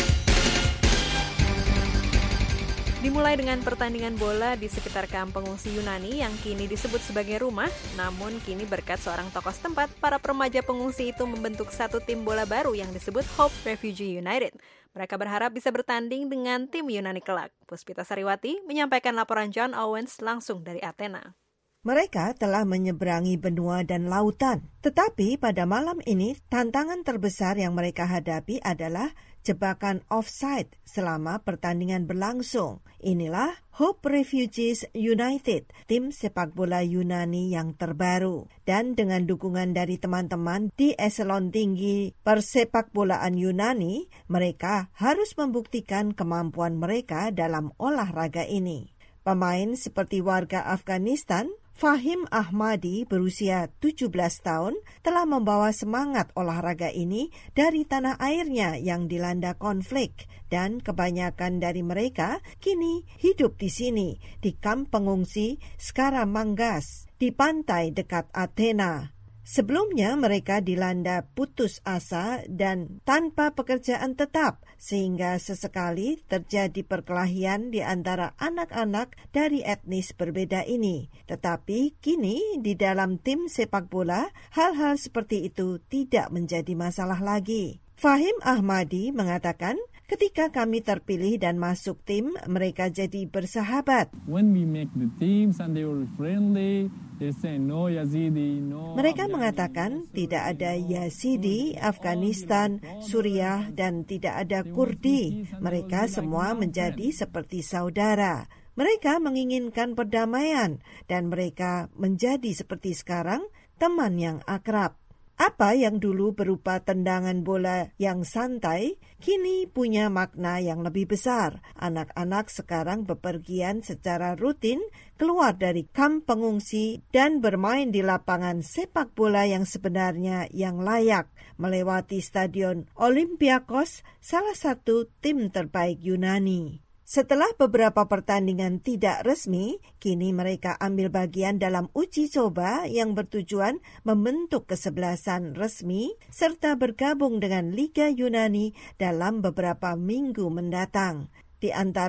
Dimulai dengan pertandingan bola di sekitar kamp pengungsi Yunani yang kini disebut sebagai rumah, namun kini berkat seorang tokoh setempat, para remaja pengungsi itu membentuk satu tim bola baru yang disebut Hope Refugee United. Mereka berharap bisa bertanding dengan tim Yunani kelak. Puspita Sariwati menyampaikan laporan John Owens langsung dari Athena. Mereka telah menyeberangi benua dan lautan, tetapi pada malam ini tantangan terbesar yang mereka hadapi adalah jebakan offside selama pertandingan berlangsung. Inilah Hope Refugees United, tim sepak bola Yunani yang terbaru. Dan dengan dukungan dari teman-teman di eselon tinggi persepak bolaan Yunani, mereka harus membuktikan kemampuan mereka dalam olahraga ini. Pemain seperti warga Afghanistan, Fahim Ahmadi berusia 17 tahun telah membawa semangat olahraga ini dari tanah airnya yang dilanda konflik dan kebanyakan dari mereka kini hidup di sini di kamp pengungsi Skaramangas di pantai dekat Athena. Sebelumnya mereka dilanda putus asa dan tanpa pekerjaan tetap, sehingga sesekali terjadi perkelahian di antara anak-anak dari etnis berbeda ini. Tetapi kini di dalam tim sepak bola, hal-hal seperti itu tidak menjadi masalah lagi. Fahim Ahmadi mengatakan, ketika kami terpilih dan masuk tim, mereka jadi bersahabat. When we make the teams and they were friendly, they say no Yazidi, no. Mereka mengatakan tidak ada Yazidi, Afghanistan, Suriah, dan tidak ada Kurdi. Mereka semua menjadi seperti saudara. Mereka menginginkan perdamaian dan mereka menjadi seperti sekarang teman yang akrab. Apa yang dulu berupa tendangan bola yang santai, kini punya makna yang lebih besar. Anak-anak sekarang bepergian secara rutin keluar dari kamp pengungsi dan bermain di lapangan sepak bola yang sebenarnya yang layak, melewati Stadion Olympiakos, salah satu tim terbaik Yunani. Setelah beberapa pertandingan tidak resmi, kini mereka ambil bagian dalam uji coba yang bertujuan membentuk kesebelasan resmi serta bergabung dengan Liga Yunani dalam beberapa minggu mendatang. Di antara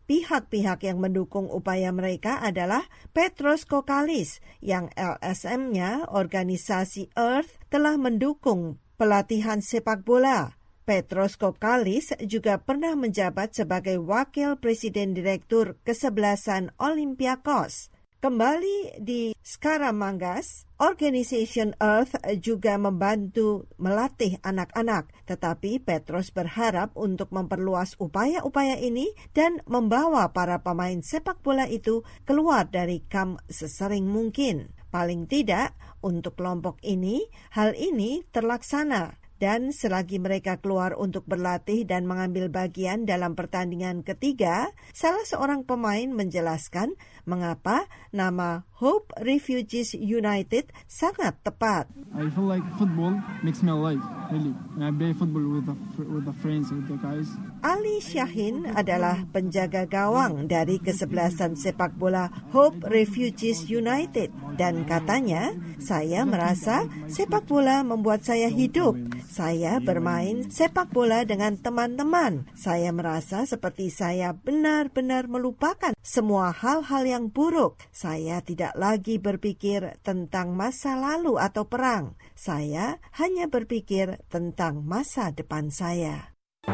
Pihak-pihak yang mendukung upaya mereka adalah Petros Kokalis, yang LSM-nya, organisasi Earth, telah mendukung pelatihan sepak bola. Petros Kokalis juga pernah menjabat sebagai Wakil Presiden Direktur Kesebelasan Olympiakos. Kembali di Skaramangas, Organisation Earth juga membantu melatih anak-anak, tetapi Petros berharap untuk memperluas upaya-upaya ini dan membawa para pemain sepak bola itu keluar dari kamp sesering mungkin. Paling tidak, untuk kelompok ini, hal ini terlaksana. Dan selagi mereka keluar untuk berlatih dan mengambil bagian dalam pertandingan ketiga, salah seorang pemain menjelaskan mengapa nama Hope Refugees United sangat tepat. I feel like football makes me alive, really. I play football with the friends, with the guys. Ali Syahin adalah penjaga gawang dari kesebelasan sepak bola Hope Refugees United dan katanya, saya merasa sepak bola membuat saya hidup. Saya bermain sepak bola dengan teman-teman. Saya merasa seperti saya benar-benar melupakan semua hal-hal yang buruk. Saya tidak lagi berpikir tentang masa lalu atau perang. Saya hanya berpikir tentang masa depan saya.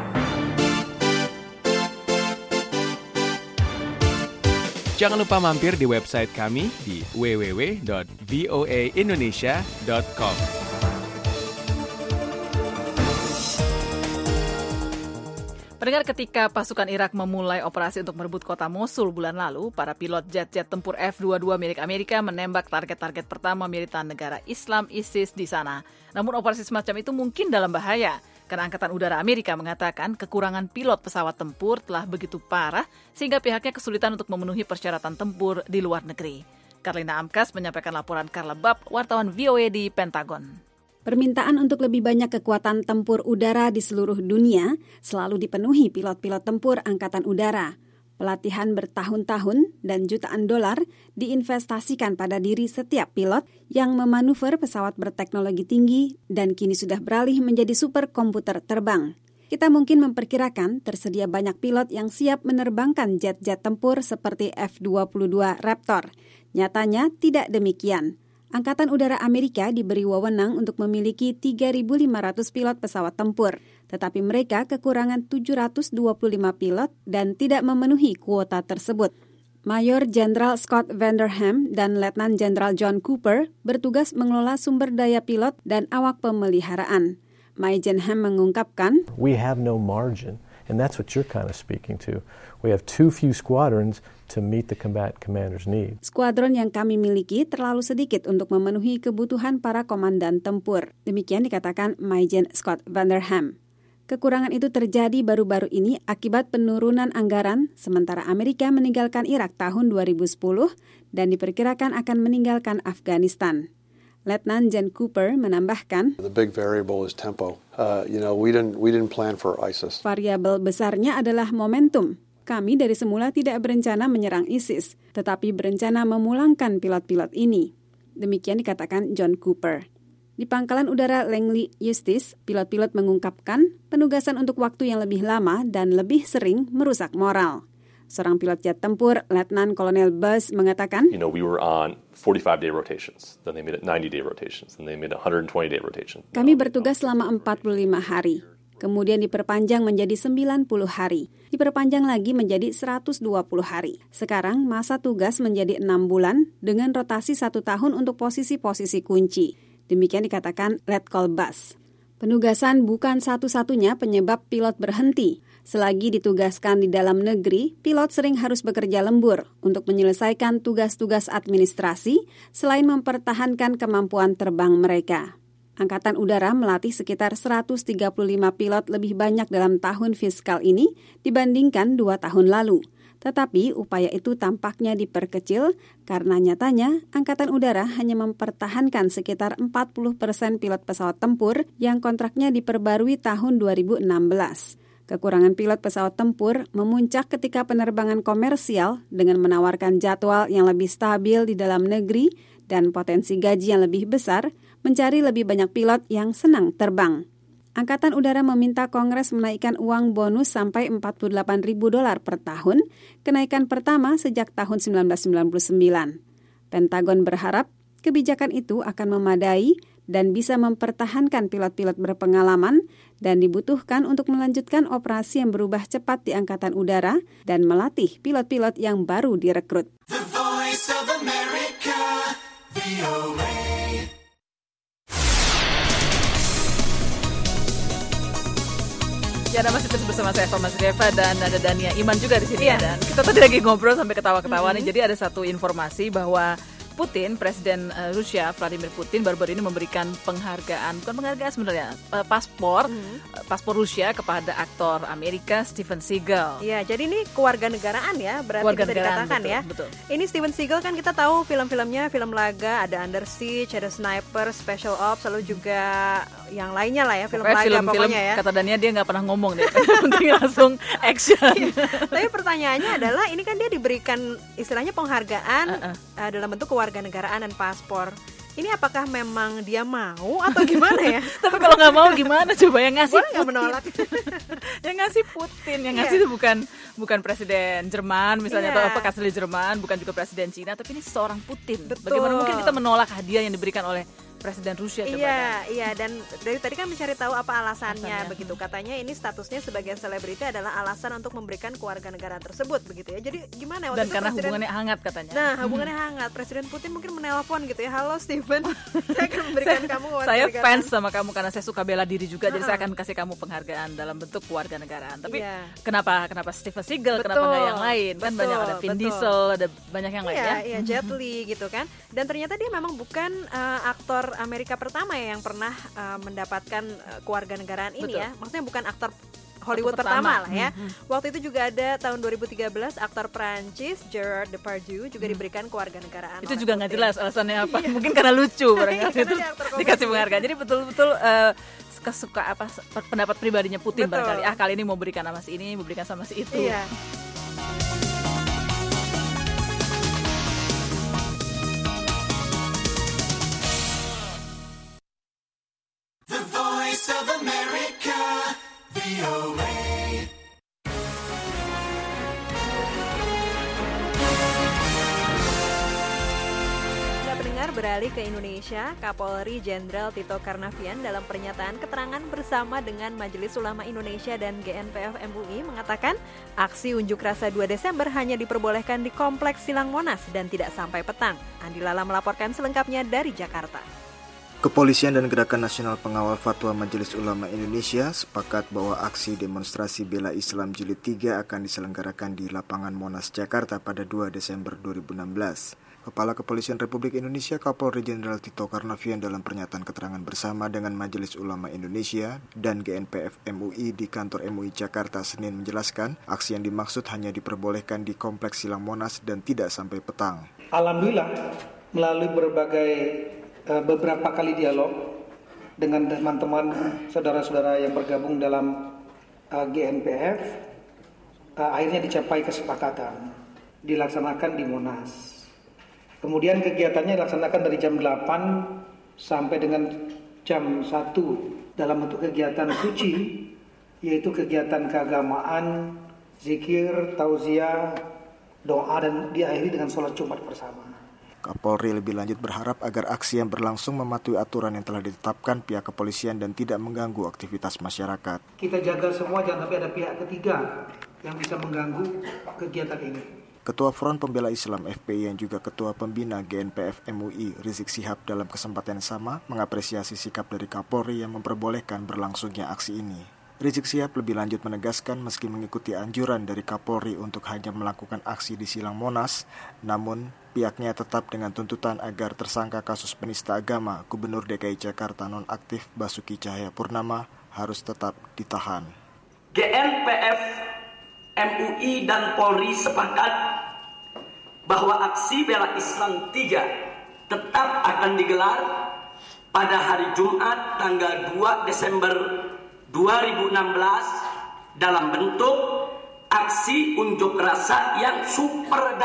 Jangan lupa mampir di website kami di www.voaindonesia.com. Pendengar, ketika pasukan Irak memulai operasi untuk merebut kota Mosul bulan lalu, para pilot jet-jet tempur F-22 milik Amerika menembak target-target pertama militan negara Islam ISIS di sana. Namun operasi semacam itu mungkin dalam bahaya, karena Angkatan Udara Amerika mengatakan kekurangan pilot pesawat tempur telah begitu parah sehingga pihaknya kesulitan untuk memenuhi persyaratan tempur di luar negeri. Karlina Amkas menyampaikan laporan Carla Bab, wartawan VOA di Pentagon. Permintaan untuk lebih banyak kekuatan tempur udara di seluruh dunia selalu dipenuhi pilot-pilot tempur Angkatan Udara. Pelatihan bertahun-tahun dan jutaan dolar diinvestasikan pada diri setiap pilot yang memanuver pesawat berteknologi tinggi dan kini sudah beralih menjadi superkomputer terbang. Kita mungkin memperkirakan tersedia banyak pilot yang siap menerbangkan jet-jet tempur seperti F-22 Raptor. Nyatanya tidak demikian. Angkatan Udara Amerika diberi wewenang untuk memiliki 3.500 pilot pesawat tempur, tetapi mereka kekurangan 725 pilot dan tidak memenuhi kuota tersebut. Mayor Jenderal Scott Vanderham dan Letnan Jenderal John Cooper bertugas mengelola sumber daya pilot dan awak pemeliharaan. Maijenham mengungkapkan, "We have no margin, and that's what you're kind of speaking to. We have too few squadrons to meet the combat commander's needs." Skuadron yang kami miliki terlalu sedikit untuk memenuhi kebutuhan para komandan tempur. Demikian dikatakan Maijen Scott Vanderham. Kekurangan itu terjadi baru-baru ini akibat penurunan anggaran, sementara Amerika meninggalkan Irak tahun 2010 dan diperkirakan akan meninggalkan Afghanistan. Letnan Jen Cooper menambahkan, The big variable is tempo. We didn't plan for ISIS. Variabel besarnya adalah momentum. Kami dari semula tidak berencana menyerang ISIS, tetapi berencana memulangkan pilot-pilot ini. Demikian dikatakan John Cooper. Di Pangkalan Udara Langley Eustis, pilot-pilot mengungkapkan penugasan untuk waktu yang lebih lama dan lebih sering merusak moral. Seorang pilot jet tempur, Letnan Kolonel Buzz, mengatakan, We were on 45-day rotations, then they made it 90-day rotations, then they made 120-day rotations. Kami bertugas selama 45 hari. Kemudian diperpanjang menjadi 90 hari. Diperpanjang lagi menjadi 120 hari. Sekarang masa tugas menjadi 6 bulan dengan rotasi 1 tahun untuk posisi-posisi kunci. Demikian dikatakan Letkol Buzz. Penugasan bukan satu-satunya penyebab pilot berhenti. Selagi ditugaskan di dalam negeri, pilot sering harus bekerja lembur untuk menyelesaikan tugas-tugas administrasi selain mempertahankan kemampuan terbang mereka. Angkatan Udara melatih sekitar 135 pilot lebih banyak dalam tahun fiskal ini dibandingkan 2 tahun lalu. Tetapi upaya itu tampaknya diperkecil karena nyatanya Angkatan Udara hanya mempertahankan sekitar 40% pilot pesawat tempur yang kontraknya diperbarui tahun 2016. Kekurangan pilot pesawat tempur memuncak ketika penerbangan komersial dengan menawarkan jadwal yang lebih stabil di dalam negeri dan potensi gaji yang lebih besar mencari lebih banyak pilot yang senang terbang. Angkatan Udara meminta Kongres menaikkan uang bonus sampai $48.000 per tahun, kenaikan pertama sejak tahun 1999. Pentagon berharap kebijakan itu akan memadai dan bisa mempertahankan pilot-pilot berpengalaman dan dibutuhkan untuk melanjutkan operasi yang berubah cepat di Angkatan Udara dan melatih pilot-pilot yang baru direkrut. The Voice of America, VOA. Ya, Anda masih terus bersama saya, Mas Reva, dan ada Dania Iman juga di sini. Dan kita tadi lagi ngobrol sampai ketawa-ketawa nih. Jadi ada satu informasi bahwa Putin, Presiden Rusia Vladimir Putin baru-baru ini memberikan penghargaan, bukan penghargaan sebenarnya, paspor Rusia kepada aktor Amerika Steven Seagal. Iya, jadi ini kewarganegaraan ya, berarti bisa dikatakan betul, ya. Betul. Ini Steven Seagal kan kita tahu film-filmnya, film laga, ada Under Siege, ada Sniper, Special Ops, lalu juga yang lainnya lah ya, film laga pokoknya ya. Kata Dania dia nggak pernah ngomong deh, penting langsung action. Tapi pertanyaannya adalah, ini kan dia diberikan istilahnya penghargaan dalam bentuk kewarganegaraan dan paspor. Ini apakah memang dia mau atau gimana ya? Tapi kalau nggak mau gimana coba, yang ngasih Putin. Nggak menolak. Yang ngasih Putin, yang ngasih itu bukan presiden Jerman misalnya, atau apa kansler Jerman, bukan juga presiden Cina, tapi ini seorang Putin. Betul. Bagaimana mungkin kita menolak hadiah yang diberikan oleh Presiden Rusia? Iya, dan dari tadi kan mencari tahu apa alasannya begitu. Katanya ini statusnya sebagai selebriti adalah alasan untuk memberikan kewarganegaraan tersebut begitu ya. Jadi gimana? Dan karena hubungannya hangat katanya. Nah, hubungannya hangat. Presiden Putin mungkin menelpon gitu ya. Halo Steven, saya akan memberikan kamu kewarganegaraan. Saya fans sama kamu karena saya suka bela diri juga. Jadi saya akan kasih kamu penghargaan dalam bentuk kewarganegaraan. Tapi kenapa Steven Seagal? Kenapa nggak yang lain? Kan banyak, ada Vin Diesel, ada banyak yang lain ya. Iya, Jet Li gitu kan. Dan ternyata dia memang bukan aktor Amerika pertama ya yang pernah mendapatkan kewarganegaraan ini. Betul. Ya. Maksudnya bukan aktor Hollywood pertama lah ya. Waktu itu juga ada tahun 2013 aktor Prancis Gerard Depardieu juga diberikan kewarganegaraan. Itu juga nggak jelas alasannya apa. Mungkin karena lucu barangkali itu dikasih penghargaan. Jadi betul-betul kesuka apa pendapat pribadinya Putin barangkali. Kali ini mau berikan sama si ini, mau berikan sama si itu. Iya. The Voice of America, VOA. Pendengar, beralih ke Indonesia, Kapolri Jenderal Tito Karnavian dalam pernyataan keterangan bersama dengan Majelis Ulama Indonesia dan GNPF MUI mengatakan aksi unjuk rasa 2 Desember hanya diperbolehkan di Kompleks Silang Monas dan tidak sampai petang. Andi Lala melaporkan selengkapnya dari Jakarta. Kepolisian dan Gerakan Nasional Pengawal Fatwa Majelis Ulama Indonesia sepakat bahwa aksi demonstrasi bela Islam Jilid 3 akan diselenggarakan di Lapangan Monas, Jakarta pada 2 Desember 2016. Kepala Kepolisian Republik Indonesia Kapolri Jenderal Tito Karnavian dalam pernyataan keterangan bersama dengan Majelis Ulama Indonesia dan GNPF MUI di kantor MUI Jakarta Senin menjelaskan aksi yang dimaksud hanya diperbolehkan di Kompleks Silang Monas dan tidak sampai petang. Alhamdulillah, melalui beberapa kali dialog dengan teman-teman saudara-saudara yang bergabung dalam GNPF, akhirnya dicapai kesepakatan dilaksanakan di Monas. Kemudian kegiatannya dilaksanakan dari jam 8 sampai dengan jam 1 dalam bentuk kegiatan suci, yaitu kegiatan keagamaan, zikir, tauziah, doa, dan diakhiri dengan sholat Jumat bersama. Kapolri lebih lanjut berharap agar aksi yang berlangsung mematuhi aturan yang telah ditetapkan pihak kepolisian dan tidak mengganggu aktivitas masyarakat. Kita jaga semua jangan sampai ada pihak ketiga yang bisa mengganggu kegiatan ini. Ketua Front Pembela Islam FPI yang juga Ketua Pembina GNPF MUI Rizik Syihab dalam kesempatan yang sama mengapresiasi sikap dari Kapolri yang memperbolehkan berlangsungnya aksi ini. Rizik Syihab lebih lanjut menegaskan meski mengikuti anjuran dari Kapolri untuk hanya melakukan aksi di Silang Monas, namun pihaknya tetap dengan tuntutan agar tersangka kasus penista agama Gubernur DKI Jakarta nonaktif Basuki Cahayapurnama harus tetap ditahan. GNPF MUI dan Polri sepakat bahwa aksi bela Islam 3 tetap akan digelar pada hari Jumat tanggal 2 Desember 2016 dalam bentuk aksi unjuk rasa yang super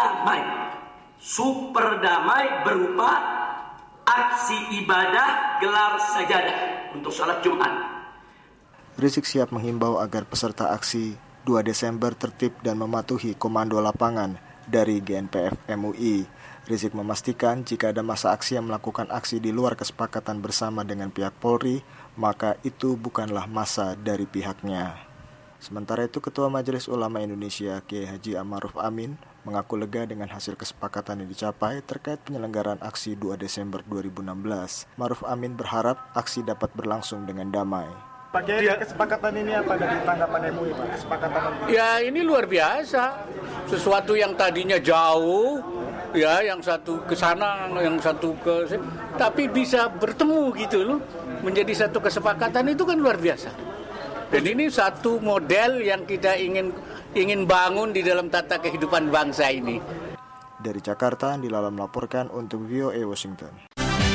damai berupa aksi ibadah gelar sajadah untuk sholat Jumat, Rizik Syihab menghimbau agar peserta aksi 2 Desember tertib dan mematuhi komando lapangan dari GNPF MUI. Rizik memastikan jika ada massa aksi yang melakukan aksi di luar kesepakatan bersama dengan pihak Polri, maka itu bukanlah massa dari pihaknya. Sementara itu, Ketua Majelis Ulama Indonesia Kiai Haji Ma'ruf Amin mengaku lega dengan hasil kesepakatan yang dicapai terkait penyelenggaraan aksi 2 Desember 2016. Ma'ruf Amin berharap aksi dapat berlangsung dengan damai. Pak Kiai, kesepakatan ini apa dari tanggapan MUI, Pak? Kesepakatan ya ini luar biasa. Sesuatu yang tadinya jauh, ya yang satu ke sana, yang satu ke sini, tapi bisa bertemu gitu loh. Menjadi satu kesepakatan itu kan luar biasa. Dan ini satu model yang kita ingin bangun di dalam tata kehidupan bangsa ini. Dari Jakarta, Dilala melaporkan untuk VOA Washington.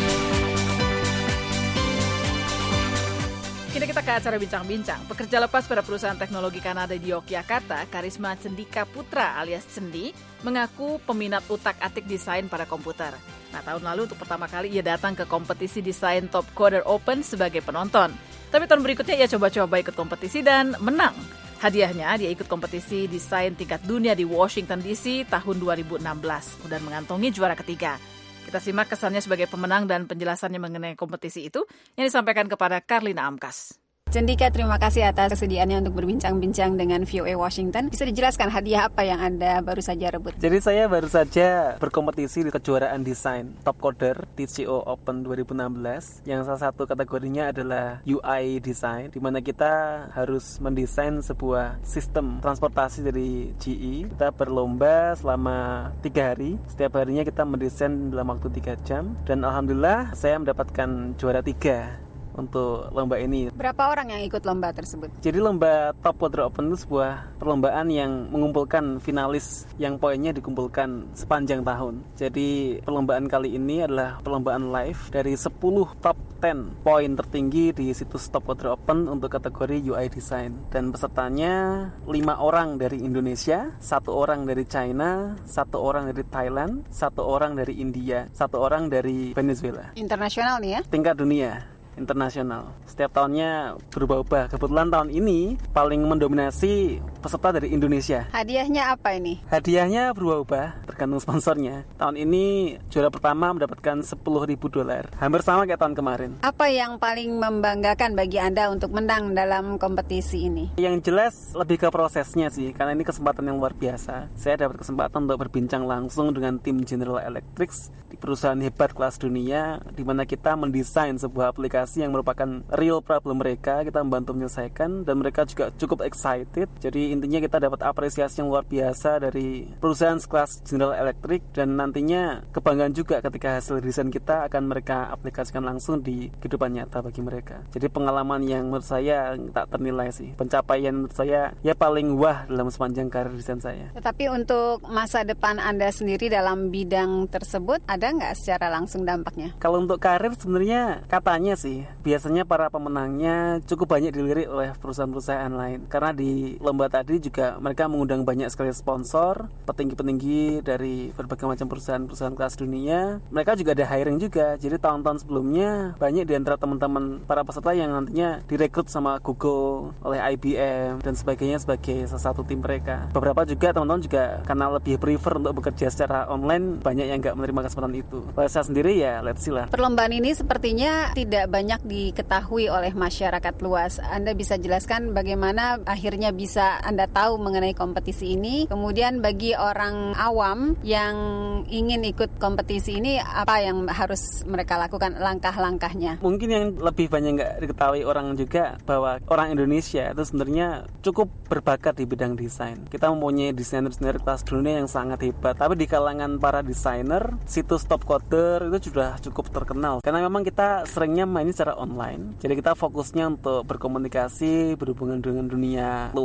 Kini kita ke acara bincang-bincang. Pekerja lepas pada perusahaan teknologi Kanada di Yogyakarta, Karisma Cendika Putra alias Cendi, mengaku peminat utak-atik desain pada komputer. Nah, tahun lalu untuk pertama kali ia datang ke kompetisi desain Top Coder Open sebagai penonton. Tapi tahun berikutnya ia coba-coba ikut kompetisi dan menang. Hadiahnya dia ikut kompetisi desain tingkat dunia di Washington DC tahun 2016 dan mengantongi juara ketiga. Kita simak kesannya sebagai pemenang dan penjelasannya mengenai kompetisi itu yang disampaikan kepada Karlina Amkas. Cendika, terima kasih atas kesediaannya untuk berbincang-bincang dengan VOA Washington. Bisa dijelaskan hadiah apa yang Anda baru saja rebut? Jadi saya baru saja berkompetisi di kejuaraan desain Top Coder TCO Open 2016 yang salah satu kategorinya adalah UI Design, di mana kita harus mendesain sebuah sistem transportasi dari GE. Kita berlomba selama 3 hari. Setiap harinya kita mendesain dalam waktu 3 jam dan alhamdulillah saya mendapatkan juara 3 untuk lomba ini. Berapa orang yang ikut lomba tersebut? Jadi lomba Top Coder Open itu sebuah perlombaan yang mengumpulkan finalis yang poinnya dikumpulkan sepanjang tahun. Jadi perlombaan kali ini adalah perlombaan live dari 10 top 10 poin tertinggi di situs Top Coder Open untuk kategori UI Design. Dan pesertanya 5 orang dari Indonesia, 1 orang dari China, 1 orang dari Thailand, 1 orang dari India, 1 orang dari Venezuela. Internasional nih ya? Tingkat dunia. Internasional. Setiap tahunnya berubah-ubah. Kebetulan tahun ini paling mendominasi peserta dari Indonesia. Hadiahnya apa ini? Hadiahnya berubah-ubah tergantung sponsornya. Tahun ini juara pertama mendapatkan $10,000. Hampir sama kayak tahun kemarin. Apa yang paling membanggakan bagi Anda untuk menang dalam kompetisi ini? Yang jelas lebih ke prosesnya sih, karena ini kesempatan yang luar biasa. Saya dapat kesempatan untuk berbincang langsung dengan tim General Electric di perusahaan hebat kelas dunia, di mana kita mendesain sebuah aplikasi yang merupakan real problem mereka, kita membantu menyelesaikan dan mereka juga cukup excited. Jadi intinya kita dapat apresiasi yang luar biasa dari perusahaan sekelas General Electric dan nantinya kebanggaan juga ketika hasil desain kita akan mereka aplikasikan langsung di kehidupan nyata bagi mereka. Jadi pengalaman yang menurut saya tak ternilai sih. Pencapaian menurut saya ya paling wah dalam sepanjang karir desain saya. Tetapi untuk masa depan Anda sendiri dalam bidang tersebut ada nggak secara langsung dampaknya? Kalau untuk karir sebenarnya katanya sih biasanya para pemenangnya cukup banyak dilirik oleh perusahaan-perusahaan lain. Karena di lomba tadi juga mereka mengundang banyak sekali sponsor, petinggi-petinggi dari berbagai macam perusahaan-perusahaan kelas dunia. Mereka juga ada hiring juga. Jadi tahun-tahun sebelumnya banyak di antara teman-teman para peserta yang nantinya direkrut sama Google, oleh IBM dan sebagainya sebagai salah satu tim mereka. Beberapa juga teman-teman juga karena lebih prefer untuk bekerja secara online, banyak yang nggak menerima kesempatan itu. Kalau saya sendiri ya let's see lah. Perlombaan ini sepertinya tidak banyak diketahui oleh masyarakat luas. Anda bisa jelaskan bagaimana akhirnya bisa Anda tahu mengenai kompetisi ini? Kemudian bagi orang awam yang ingin ikut kompetisi ini, apa yang harus mereka lakukan, langkah-langkahnya? Mungkin yang lebih banyak nggak diketahui orang juga bahwa orang Indonesia itu sebenarnya cukup berbakat di bidang desain. Kita mempunyai desainer-desainer kelas dunia yang sangat hebat. Tapi di kalangan para desainer, situs Top Coder itu sudah cukup terkenal. Karena memang kita seringnya main secara online. Jadi kita fokusnya untuk berkomunikasi, berhubungan dengan dunia luar.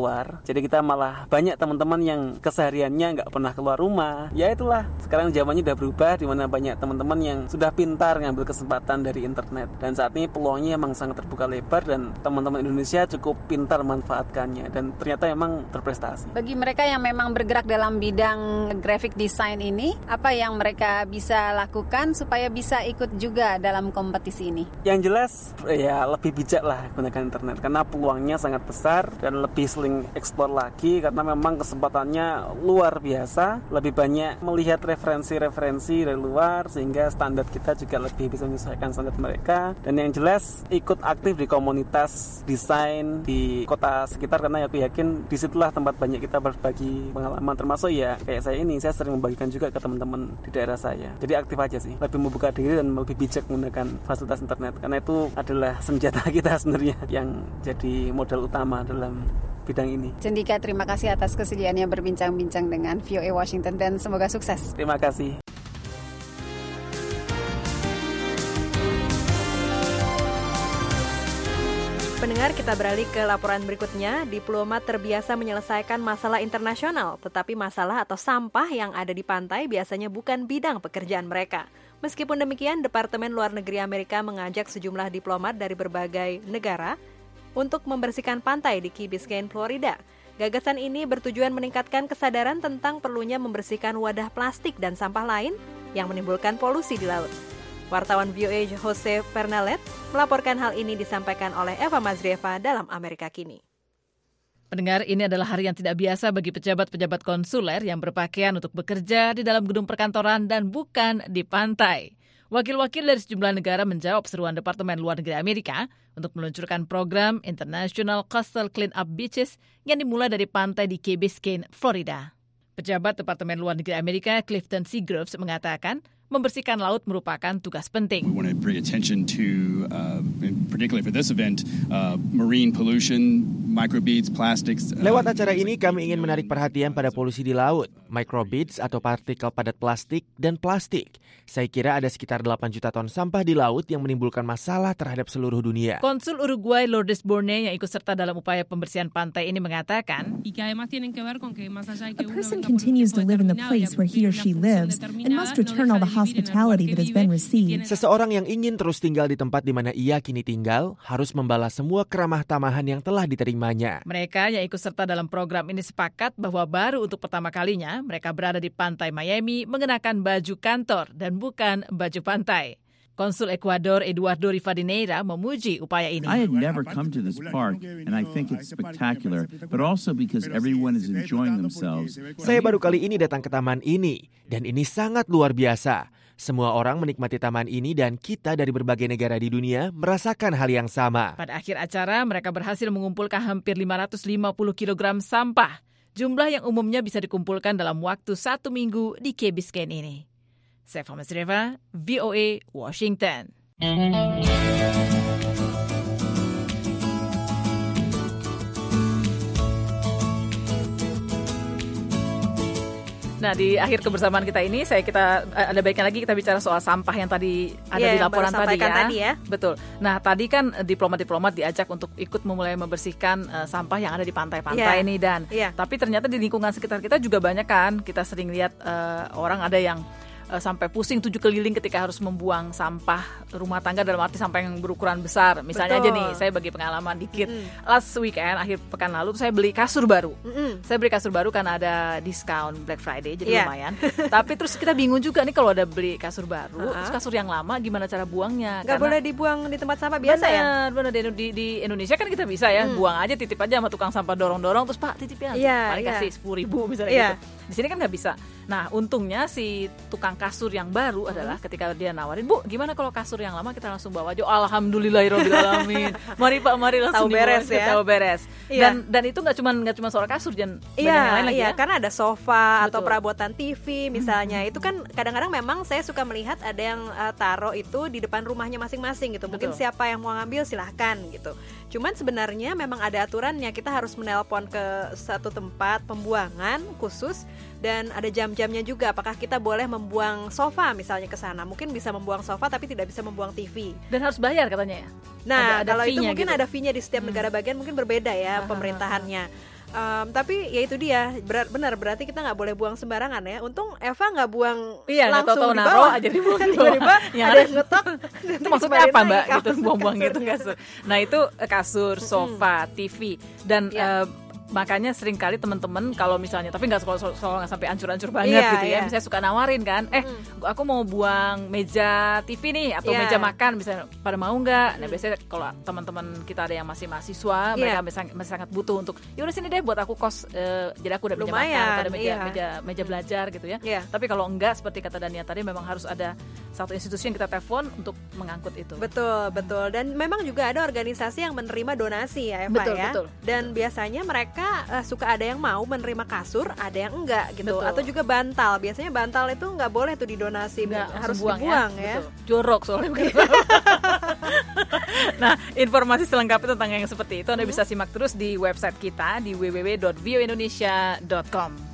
Jadi kita malah banyak teman-teman yang kesehariannya nggak pernah keluar rumah. Ya itulah, sekarang zamannya udah berubah, di mana banyak teman-teman yang sudah pintar ngambil kesempatan dari internet. Dan saat ini peluangnya memang sangat terbuka lebar, dan teman-teman Indonesia cukup pintar memanfaatkannya, dan ternyata memang berprestasi. Bagi mereka yang memang bergerak dalam bidang graphic design ini, apa yang mereka bisa lakukan supaya bisa ikut juga dalam kompetisi ini? Yang jelas ya lebih bijak lah gunakan internet, karena peluangnya sangat besar dan lebih sering explore lagi, karena memang kesempatannya luar biasa. Lebih banyak melihat referensi-referensi dari luar, sehingga standar kita juga lebih bisa menyesuaikan standar mereka. Dan yang jelas ikut aktif di komunitas desain di kota sekitar, karena aku yakin disitulah tempat banyak kita berbagi pengalaman, termasuk ya kayak saya ini, saya sering membagikan juga ke teman-teman di daerah saya. Jadi aktif aja sih, lebih membuka diri dan lebih bijak menggunakan fasilitas internet, karena itu adalah senjata kita sebenarnya yang jadi modal utama dalam bidang ini. Cendika, terima kasih atas kesediaannya berbincang-bincang dengan VOA Washington, dan semoga sukses. Terima kasih. Pendengar, kita beralih ke laporan berikutnya. Diplomat terbiasa menyelesaikan masalah internasional, tetapi masalah atau sampah yang ada di pantai biasanya bukan bidang pekerjaan mereka. Meskipun demikian, Departemen Luar Negeri Amerika mengajak sejumlah diplomat dari berbagai negara untuk membersihkan pantai di Key Biscayne, Florida. Gagasan ini bertujuan meningkatkan kesadaran tentang perlunya membersihkan wadah plastik dan sampah lain yang menimbulkan polusi di laut. Wartawan VOA Jose Fernalet melaporkan hal ini disampaikan oleh Eva Mazrieva dalam Amerika Kini. Pendengar, ini adalah hari yang tidak biasa bagi pejabat-pejabat konsuler yang berpakaian untuk bekerja di dalam gedung perkantoran dan bukan di pantai. Wakil-wakil dari sejumlah negara menjawab seruan Departemen Luar Negeri Amerika untuk meluncurkan program International Coastal Cleanup Beaches yang dimulai dari pantai di Key Biscayne, Florida. Pejabat Departemen Luar Negeri Amerika Clifton Seagroves mengatakan membersihkan laut merupakan tugas penting. We want to bring attention to, particularly for this event, marine pollution, microbeads, plastics. Lewat acara ini kami ingin menarik perhatian pada polusi di laut, microbeads atau partikel padat plastik, dan plastik. Saya kira ada sekitar 8 juta ton sampah di laut yang menimbulkan masalah terhadap seluruh dunia. Konsul Uruguay Lourdes Borne yang ikut serta dalam upaya pembersihan pantai ini mengatakan, a person continues to live in the place where he or she lives and must return all the hospitality that has been received. Seseorang yang ingin terus tinggal di tempat di mana ia kini tinggal harus membalas semua keramah tamahan yang telah diterimanya. Mereka yang ikut serta dalam program ini sepakat bahwa baru untuk pertama kalinya mereka berada di pantai Miami mengenakan baju kantor dan bukan baju pantai. Konsul Ekuador Eduardo Rivadeneira memuji upaya ini. I had never come to this park and I think it's spectacular, but also because everyone is enjoying themselves. Saya baru kali ini datang ke taman ini dan ini sangat luar biasa. Semua orang menikmati taman ini dan kita dari berbagai negara di dunia merasakan hal yang sama. Pada akhir acara mereka berhasil mengumpulkan hampir 550 kg sampah. Jumlah yang umumnya bisa dikumpulkan dalam waktu 1 minggu di Key Biscayne ini. Saya Eva Mazrieva, VOA, Washington. Nah, di akhir kebersamaan kita ini, ada baiknya lagi kita bicara soal sampah yang tadi ada di laporan tadi ya. Betul. Nah, tadi kan diplomat-diplomat diajak untuk ikut memulai membersihkan sampah yang ada di pantai-pantai ini dan tapi ternyata di lingkungan sekitar kita juga banyak kan kita sering lihat orang ada yang sampai pusing 7 keliling ketika harus membuang sampah rumah tangga, dalam arti sampah yang berukuran besar. Misalnya aja nih, saya bagi pengalaman dikit. Last weekend, akhir pekan lalu, saya beli kasur baru. Saya beli kasur baru karena ada diskon Black Friday, jadi lumayan. Tapi terus kita bingung juga nih kalau ada beli kasur baru, terus kasur yang lama gimana cara buangnya? Gak boleh dibuang di tempat sampah biasa ya? Benar, di Indonesia kan kita bisa ya, buang aja, titip aja sama tukang sampah, dorong-dorong, terus Pak titip ya, paling kasih 10.000 misalnya gitu. Di sini kan nggak bisa. Nah, untungnya si tukang kasur yang baru adalah ketika dia nawarin, Bu, gimana kalau kasur yang lama kita langsung bawa aja? Alhamdulillahirobbilalamin. Mari Pak, mari langsung tahu beres. Dan itu nggak cuma soal kasur, dan banyak yang lain lagi ya. Karena ada sofa atau perabotan TV misalnya. Itu kan kadang-kadang memang saya suka melihat ada yang taruh itu di depan rumahnya masing-masing gitu. Mungkin siapa yang mau ngambil silahkan gitu. Cuman sebenarnya memang ada aturannya, kita harus menelpon ke satu tempat pembuangan khusus dan ada jam-jamnya juga. Apakah kita boleh membuang sofa misalnya ke sana? Mungkin bisa membuang sofa tapi tidak bisa membuang TV. Dan harus bayar katanya ya? Nah, ada kalau itu mungkin gitu. Ada fee-nya di setiap negara bagian mungkin berbeda ya pemerintahannya. Tapi ya itu dia, benar berarti kita nggak boleh buang sembarangan ya. Untung Eva nggak buang langsung tahu di naro bawah aja dibuang tiba-tiba ada yang ngetok. Itu maksudnya apa Mbak? Gitu buang-buang gitu kasur. Nah itu kasur, sofa, TV dan makanya sering kali teman-teman kalau misalnya, tapi nggak soal nggak sampai ancur-ancur banget gitu ya. Misalnya suka nawarin kan, aku mau buang meja TV nih atau meja makan, misalnya pada mau nggak? Nah biasanya kalau teman-teman kita ada yang masih mahasiswa, mereka masih sangat butuh untuk, ya udah sini deh buat aku kos, jadi aku udah meja makan atau ada meja belajar gitu ya. Tapi kalau enggak seperti kata Dania tadi, memang harus ada satu institusi yang kita telepon untuk mengangkut itu. Betul. Dan memang juga ada organisasi yang menerima donasi ya Eva ya. Betul. Dan biasanya mereka suka ada yang mau menerima kasur, ada yang enggak gitu. Atau juga bantal. Biasanya bantal itu enggak boleh tuh didonasi, harus dibuang ya. Jorok soalnya begitu. Nah, informasi selengkapnya tentang yang seperti itu Anda bisa simak terus di website kita di www.voindonesia.com.